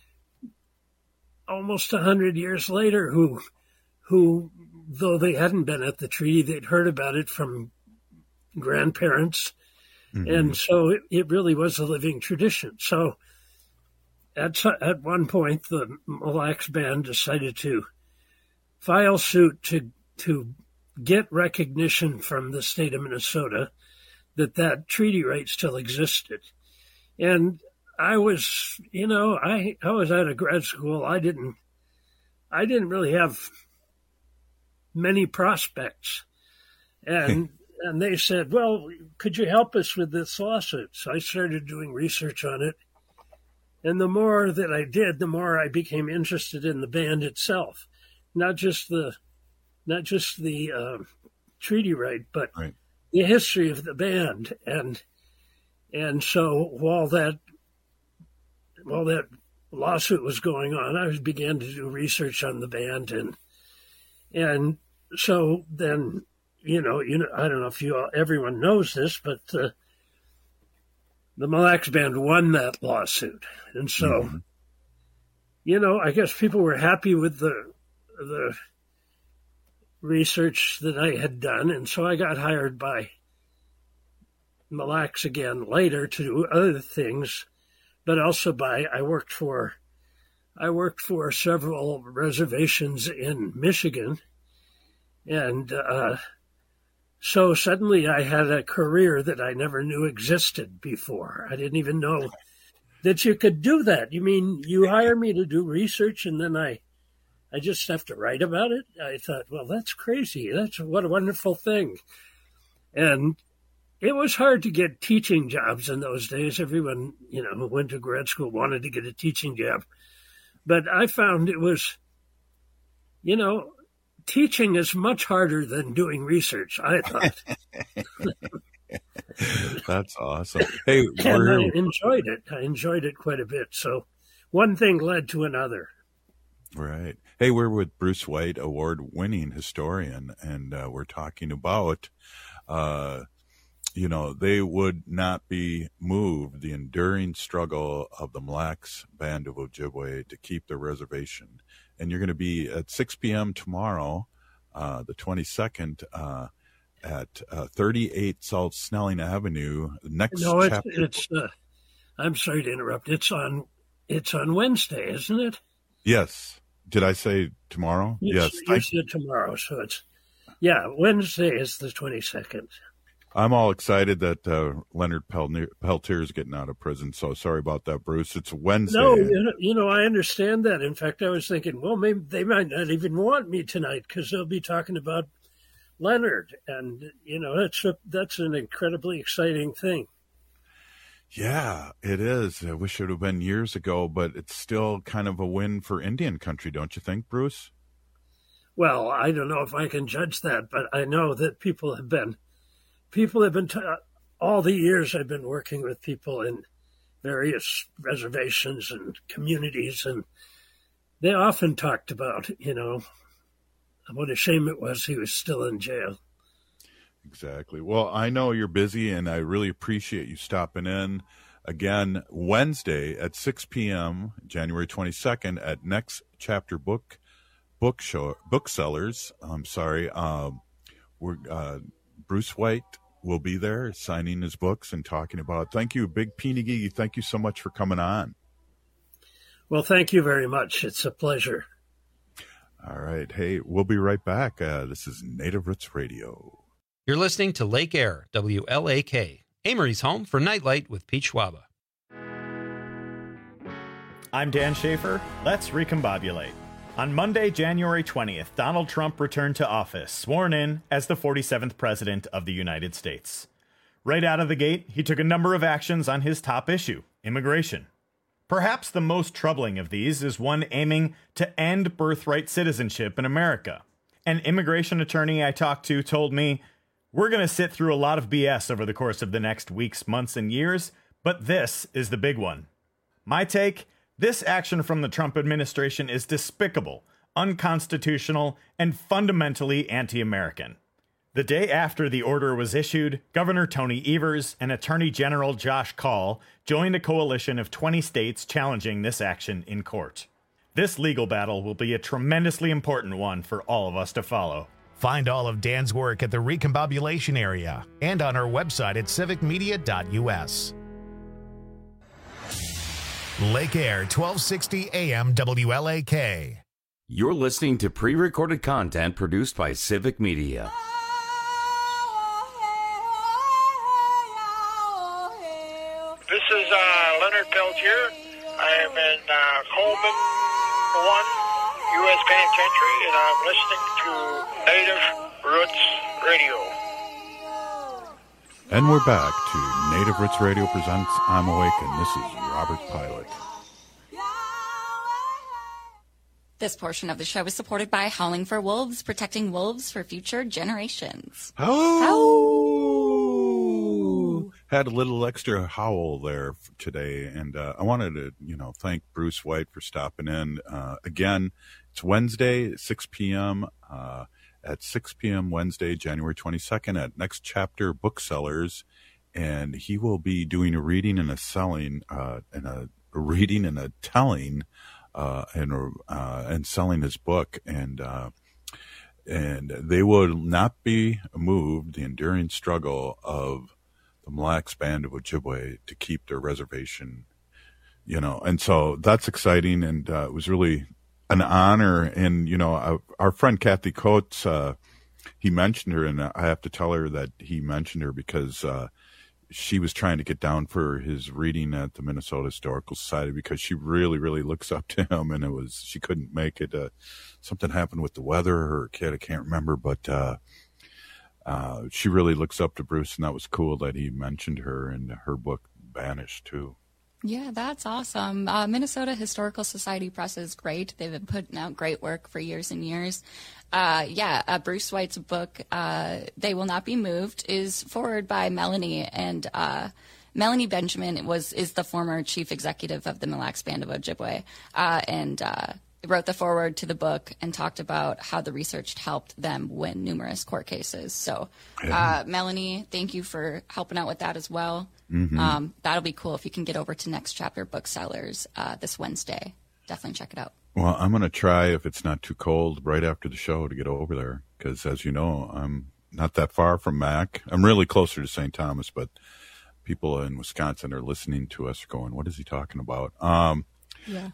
almost a hundred years later who, who, though they hadn't been at the treaty, they'd heard about it from grandparents. Mm-hmm. And so it, it really was a living tradition. So at, at one point, the Mille Lacs Band decided to file suit to, to get recognition from the state of Minnesota that that treaty right still existed. And I was, you know, I, I was out of grad school. I didn't, I didn't really have many prospects. And and they said, well, could you help us with this lawsuit? So I started doing research on it. And the more that I did, the more I became interested in the band itself. Not just the not just the uh, treaty right, but right. the history of the band. And and so while that while that lawsuit was going on, I began to do research on the band, and and so then, you know, you know, I don't know if you all, everyone knows this, but uh, the Mille Lacs Band won that lawsuit, and so, Mm-hmm. you know, I guess people were happy with the the research that I had done, and so I got hired by Mille Lacs again later to do other things, but also by I worked for I worked for several reservations in Michigan, and uh, so suddenly I had a career that I never knew existed before. I didn't even know that you could do that. You mean you hire me to do research and then I I just have to write about it? I thought, well, that's crazy. That's what a wonderful thing. And it was hard to get teaching jobs in those days. Everyone, you know, who went to grad school wanted to get a teaching job. But I found it was, you know, teaching is much harder than doing research, I thought. That's awesome. Hey, and we're... I enjoyed it. I enjoyed it quite a bit. So one thing led to another. Right. Hey, we're with Bruce White, award-winning historian, and uh, we're talking about, uh, you know, they would not be moved, the enduring struggle of the Mille Lacs Band of Ojibwe to keep their reservation. And you're going to be at six p.m. tomorrow, uh, the twenty-second, uh, at uh, thirty-eight South Snelling Avenue. Next no, it's, chapter. it's uh, I'm sorry to interrupt. It's on, it's on Wednesday, isn't it? Yes. Did I say tomorrow? You, yes. You I, said tomorrow, so it's, yeah, Wednesday is the twenty-second. I'm all excited that uh, Leonard Peltier is getting out of prison, so sorry about that, Bruce. It's Wednesday. No, you know, you know, I understand that. In fact, I was thinking, well, maybe they might not even want me tonight because they'll be talking about Leonard, and, you know, that's a, that's an incredibly exciting thing. Yeah, it is. I wish it would have been years ago, but it's still kind of a win for Indian country, don't you think, Bruce? Well, I don't know if I can judge that, but I know that people have been, people have been, t- all the years I've been working with people in various reservations and communities, and they often talked about, you know, what a shame it was he was still in jail. Exactly. Well, I know you're busy, and I really appreciate you stopping in. Again, Wednesday at six p.m., January twenty-second, at Next Chapter Book Book Show Booksellers. I'm sorry. Um, we're uh, Bruce White will be there signing his books and talking about it. Thank you, Big Peenigee. Thank you so much for coming on. Well, thank you very much. It's a pleasure. All right. Hey, we'll be right back. Uh, this is Native Roots Radio. You're listening to Lake Air, W L A K, Amory's home for Nightlight with Pete Schwaba. I'm Dan Schaefer. Let's recombobulate. On Monday, January twentieth, Donald Trump returned to office, sworn in as the forty-seventh President of the United States. Right out of the gate, he took a number of actions on his top issue, immigration. Perhaps the most troubling of these is one aiming to end birthright citizenship in America. An immigration attorney I talked to told me, "We're going to sit through a lot of B S over the course of the next weeks, months, and years, but this is the big one." My take? This action from the Trump administration is despicable, unconstitutional, and fundamentally anti-American. The day after the order was issued, Governor Tony Evers and Attorney General Josh Kaul joined a coalition of twenty states challenging this action in court. This legal battle will be a tremendously important one for all of us to follow. Find all of Dan's work at the Recombobulation area and on our website at civic media dot u s. Lake Air, twelve sixty A M W L A K. You're listening to pre-recorded content produced by Civic Media. This is uh, Leonard Peltier. I am in uh, Coleman one U S Penitentiary, and I'm listening to Native Roots Radio. And we're back to Native Roots Radio presents I'm Awakened. This is Robert Pilot. This portion of the show is supported by Howling for Wolves, protecting wolves for future generations. Oh! Had a little extra howl there today, and uh, I wanted to, you know, thank Bruce White for stopping in. Uh, again, it's Wednesday, six p.m., uh, at six p.m. Wednesday, January twenty-second at Next Chapter Booksellers, and he will be doing a reading and a selling, uh, and a, a reading and a telling, uh, and uh, and selling his book, and uh, and they will not be moved. The enduring struggle of the Mille Lacs Band of Ojibwe to keep their reservation, you know, and so that's exciting. And uh, it was really an honor. And, you know, our, our friend Kathy Coates, uh, he mentioned her, and I have to tell her that he mentioned her because uh, she was trying to get down for his reading at the Minnesota Historical Society because she really, really looks up to him. And it was, she couldn't make it. Uh, something happened with the weather, her kid, I can't remember, but uh, uh, she really looks up to Bruce, and that was cool that he mentioned her in her book, Banished, too. Yeah, that's awesome. Uh, Minnesota Historical Society Press is great. They've been putting out great work for years and years. Uh, yeah, uh, Bruce White's book, uh, They Will Not Be Moved, is forwarded by Melanie, and uh, Melanie Benjamin was is the former chief executive of the Mille Lacs Band of Ojibwe, uh, and uh, wrote the foreword to the book and talked about how the research helped them win numerous court cases. So, uh, Melanie, thank you for helping out with that as well. Mm-hmm. Um, that'll be cool if you can get over to Next Chapter Booksellers uh, this Wednesday. Definitely check it out. Well, I'm going to try, if it's not too cold, right after the show to get over there because, as you know, I'm not that far from Mac. I'm really closer to Saint Thomas, but people in Wisconsin are listening to us going, what is he talking about? Um, yeah.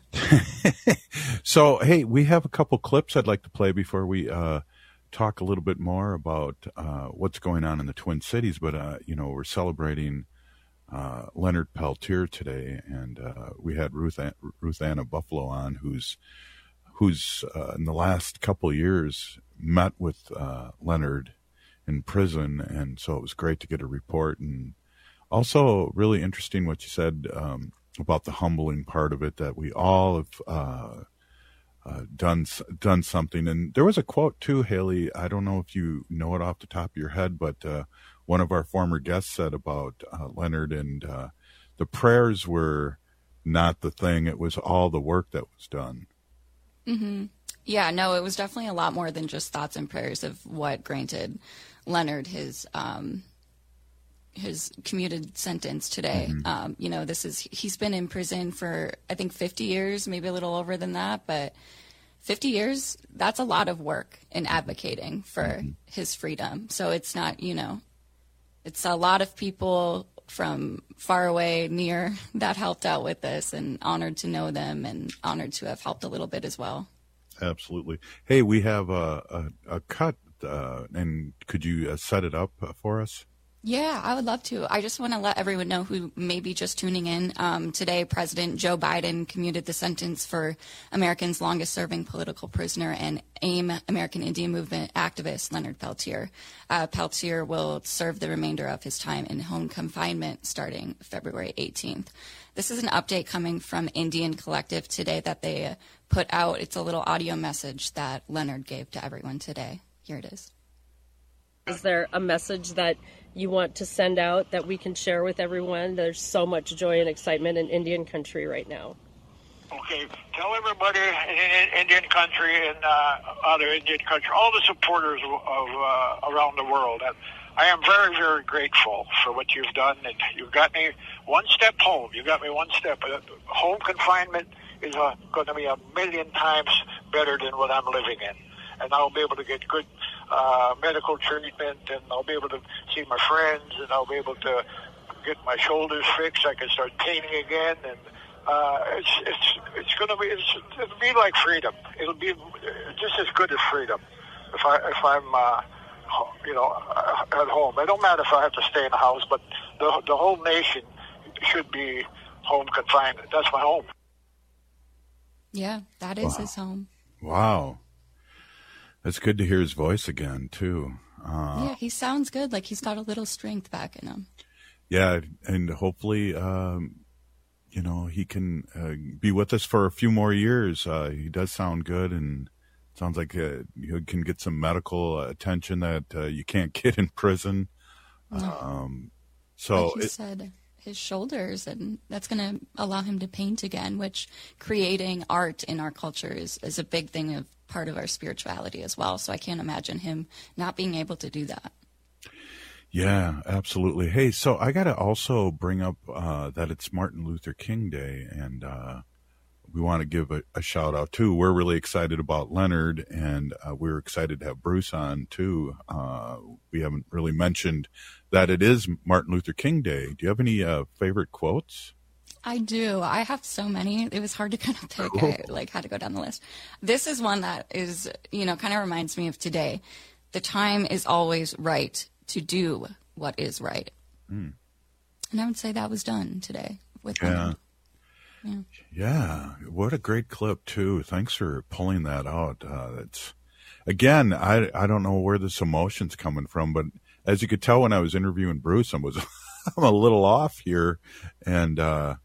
So, hey, we have a couple clips I'd like to play before we uh, talk a little bit more about uh, what's going on in the Twin Cities. But, uh, you know, we're celebrating Uh, Leonard Peltier today, and uh, we had Ruth An- Ruth Anna Buffalo on, who's who's uh, in the last couple of years met with uh, Leonard in prison, and so it was great to get a report. And also really interesting what you said um, about the humbling part of it, that we all have uh, uh, done done something. And there was a quote too, Haley. I don't know if you know it off the top of your head, but uh, one of our former guests said about uh, Leonard, and uh, the prayers were not the thing. It was all the work that was done. Mm-hmm. Yeah, no, it was definitely a lot more than just thoughts and prayers of what granted Leonard his um, his commuted sentence today. Mm-hmm. Um, you know, this is he's been in prison for, I think, fifty years, maybe a little over than that, but fifty years, that's a lot of work in advocating for mm-hmm. his freedom. So it's not, you know, it's a lot of people from far away, near, that helped out with this, and honored to know them and honored to have helped a little bit as well. Absolutely. Hey, we have a, a, a cut, uh, and could you uh, set it up uh, for us? Yeah, I would love to. I just want to let everyone know who may be just tuning in. Um, today, President Joe Biden commuted the sentence for America's longest-serving political prisoner and AIM, American Indian Movement activist, Leonard Peltier. Uh, Peltier will serve the remainder of his time in home confinement starting February eighteenth. This is an update coming from Indian Collective today that they uh, put out. It's a little audio message that Leonard gave to everyone today. Here it is. Is there a message that you want to send out that we can share with everyone? There's so much joy and excitement in Indian country right now. Okay, tell everybody in Indian country and uh, other Indian country, all the supporters of uh, around the world, that I am very, very grateful for what you've done, and you've got me one step home. You got me one step. Home confinement is uh, going to be a million times better than what I'm living in, and I'll be able to get good uh, medical treatment, and I'll be able to see my friends, and I'll be able to get my shoulders fixed. I can start painting again, and uh, it's it's it's going to be it's, it'll be like freedom. It'll be just as good as freedom if I if I'm uh, you know at home. It don't matter if I have to stay in the house, but the the whole nation should be home confinement. That's my home. Yeah, that is wow. his home. Wow. It's good to hear his voice again, too. Uh, yeah, he sounds good, like he's got a little strength back in him. Yeah, and hopefully, um, you know, he can uh, be with us for a few more years. Uh, he does sound good, and sounds like uh, he can get some medical attention that uh, you can't get in prison. No. Um, so like you it, said, his shoulders, and that's going to allow him to paint again, which creating art in our culture is, is a big thing of part of our spirituality as well. So I can't imagine him not being able to do that. Yeah, absolutely. Hey, so I got to also bring up uh, that it's Martin Luther King Day, and uh, we want to give a, a shout out too. We're really excited about Leonard, and uh, we're excited to have Bruce on too. Uh, we haven't really mentioned that it is Martin Luther King Day. Do you have any uh, favorite quotes? I do. I have so many. It was hard to kind of pick. Cool. I like had to go down the list. This is one that is, you know, kind of reminds me of today. The time is always right to do what is right. Mm. And I would say that was done today with Yeah. yeah. Yeah. What a great clip too. Thanks for pulling that out. Uh, it's again, I, I don't know where this emotion's coming from, but as you could tell when I was interviewing Bruce, I was, I'm a little off here. And, uh,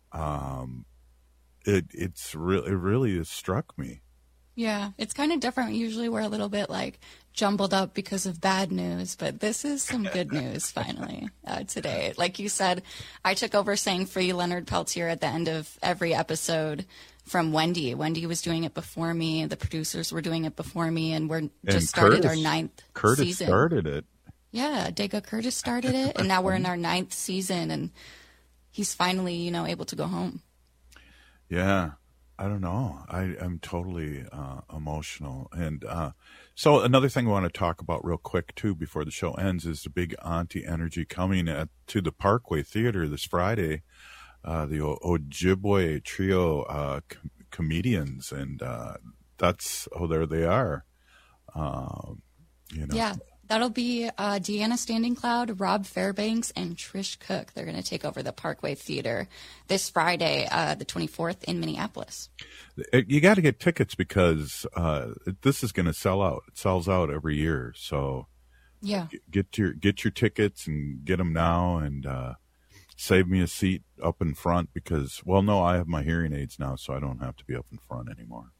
um, it, it's really, it really has struck me. Yeah, it's kind of different. Usually we're a little bit like jumbled up because of bad news, but this is some good news finally uh, today. Like you said, I took over saying Free Leonard Peltier at the end of every episode from Wendy. Wendy was doing it before me. The producers were doing it before me, and we're just And started Curtis- our ninth Curtis season. started it. Yeah, Dago Curtis started it, and now we're in our ninth season, and he's finally, you know, able to go home. Yeah. I don't know. I am totally uh, emotional. And uh, so another thing I want to talk about real quick, too, before the show ends, is the big Auntie Energy coming at, to the Parkway Theater this Friday. Uh, the o- Ojibwe Trio uh, com- comedians. And uh, that's, oh, there they are. Um, you know. Yeah, that'll be uh, Deanna Standing Cloud, Rob Fairbanks, and Trish Cook. They're going to take over the Parkway Theater this Friday, uh, the twenty-fourth in Minneapolis. You got to get tickets because uh, this is going to sell out. It sells out every year. So Yeah. get your get your tickets and get them now, and uh, save me a seat up in front because, well, no, I have my hearing aids now, so I don't have to be up in front anymore.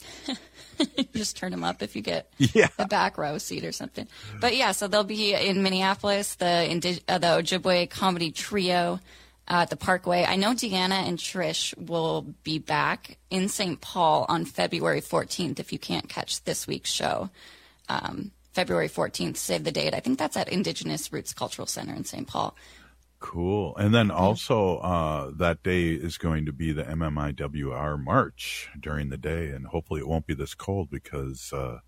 Just turn them up if you get Yeah. the back row seat or something. But yeah, so they'll be in Minneapolis, the Indi- uh, the Ojibwe Comedy Trio uh, at the Parkway. I know Deanna and Trish will be back in Saint Paul on February fourteenth if you can't catch this week's show. Um, February fourteenth, save the date. I think that's at Indigenous Roots Cultural Center in Saint Paul. Cool. And then also uh, that day is going to be the M M I W R March during the day, and hopefully it won't be this cold because, uh,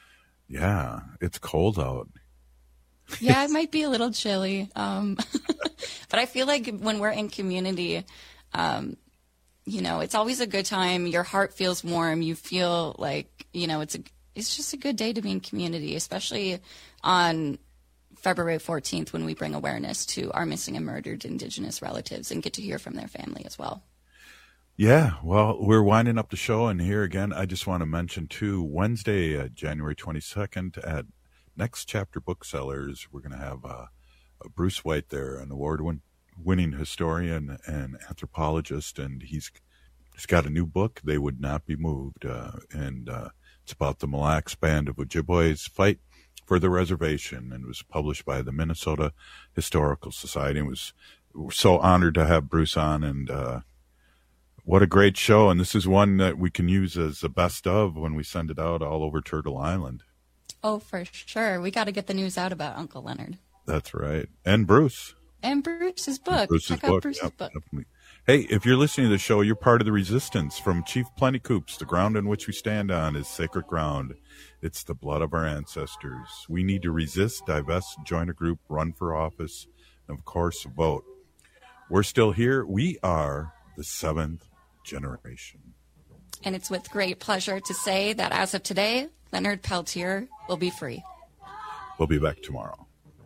yeah, it's cold out. Yeah, it might be a little chilly. Um, but I feel like when we're in community, um, you know, it's always a good time. Your heart feels warm. You feel like, you know, it's a, it's just a good day to be in community, especially on February fourteenth when we bring awareness to our missing and murdered Indigenous relatives and get to hear from their family as well. Yeah, well, we're winding up the show, and here again, I just want to mention, too, Wednesday, uh, January twenty-second, at Next Chapter Booksellers, we're going to have uh, Bruce White there, an award-winning historian and anthropologist, and he's he's got a new book, They Would Not Be Moved, uh, and uh, it's about the Mille Lacs Band of Ojibwe's fight for the reservation, and it was published by the Minnesota Historical Society. And was we're so honored to have Bruce on, and uh, what a great show. And this is one that we can use as the best of when we send it out all over Turtle Island. Oh, for sure. We got to get the news out about Uncle Leonard. That's right. And Bruce. And Bruce's book. Bruce's Check book. out Bruce's Yep, book. definitely. Hey, if you're listening to the show, you're part of the resistance. From Chief Plentycoops, the ground on which we stand on is sacred ground. It's the blood of our ancestors. We need to resist, divest, join a group, run for office, and of course, vote. We're still here. We are the seventh generation. And it's with great pleasure to say that as of today, Leonard Peltier will be free. We'll be back tomorrow.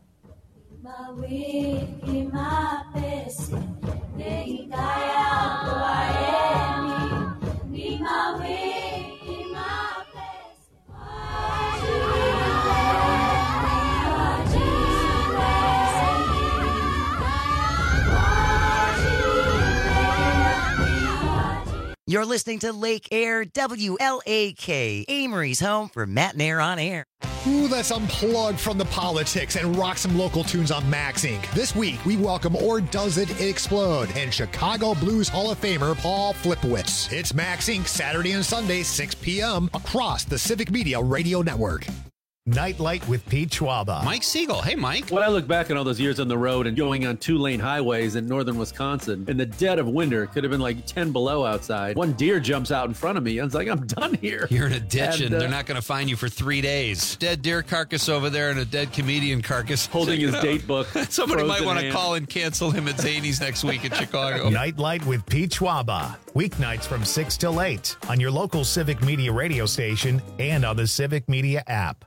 You're listening to Lake Air, W L A K, Amory's home for Matt and Air on Air. Ooh, let's unplug from the politics and rock some local tunes on Max Incorporated. This week, we welcome Or Does It Explode and Chicago Blues Hall of Famer Paul Flipowitz. It's Max Incorporated, Saturday and Sunday, six p.m. across the Civic Media Radio Network. Nightlight with Pete Schwaba. Mike Siegel. Hey, Mike. When I look back on all those years on the road and going on two-lane highways in northern Wisconsin, in the dead of winter, it could have been like ten below outside. One deer jumps out in front of me. I was like, I'm done here. You're in a ditch, and, and uh, they're not going to find you for three days. Dead deer carcass over there and a dead comedian carcass. Holding his date book. Somebody might want to hand. call and cancel him at Zany's next week in Chicago. Nightlight with Pete Schwaba. Weeknights from six till eight on your local Civic Media radio station and on the Civic Media app.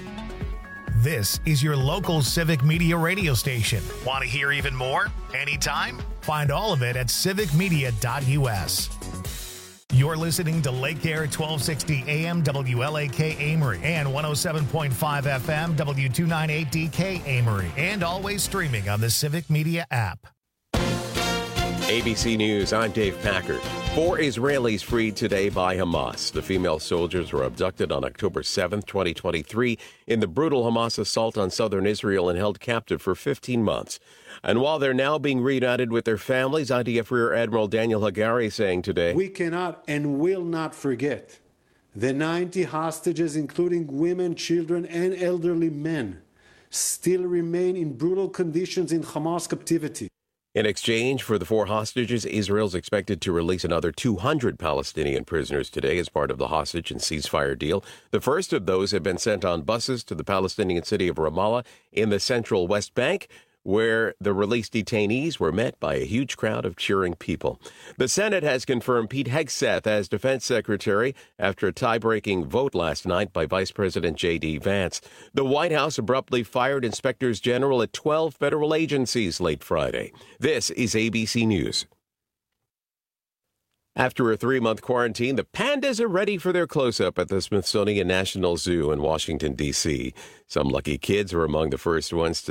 This is your local Civic Media radio station. Want to hear even more? Anytime? Find all of it at civic media dot u s. You're listening to Lake Air twelve sixty A M W L A K Amory and one oh seven point five F M W two ninety-eight D K Amory, and always streaming on the Civic Media app. A B C News, I'm Dave Packard. Four Israelis freed today by Hamas. The female soldiers were abducted on October seventh, twenty twenty-three, in the brutal Hamas assault on southern Israel and held captive for fifteen months. And while they're now being reunited with their families, I D F Rear Admiral Daniel Hagari saying today, we cannot and will not forget the ninety hostages, including women, children, and elderly men, still remain in brutal conditions in Hamas captivity. In exchange for the four hostages, Israel's expected to release another two hundred Palestinian prisoners today as part of the hostage and ceasefire deal. The first of those have been sent on buses to the Palestinian city of Ramallah in the central West Bank, where the released detainees were met by a huge crowd of cheering people. The Senate has confirmed Pete Hegseth as defense secretary after a tie-breaking vote last night by Vice President J D. Vance. The White House abruptly fired inspectors general at twelve federal agencies late Friday. This is A B C News. After a three-month quarantine, the pandas are ready for their close-up at the Smithsonian National Zoo in Washington, D C Some lucky kids were among the first ones to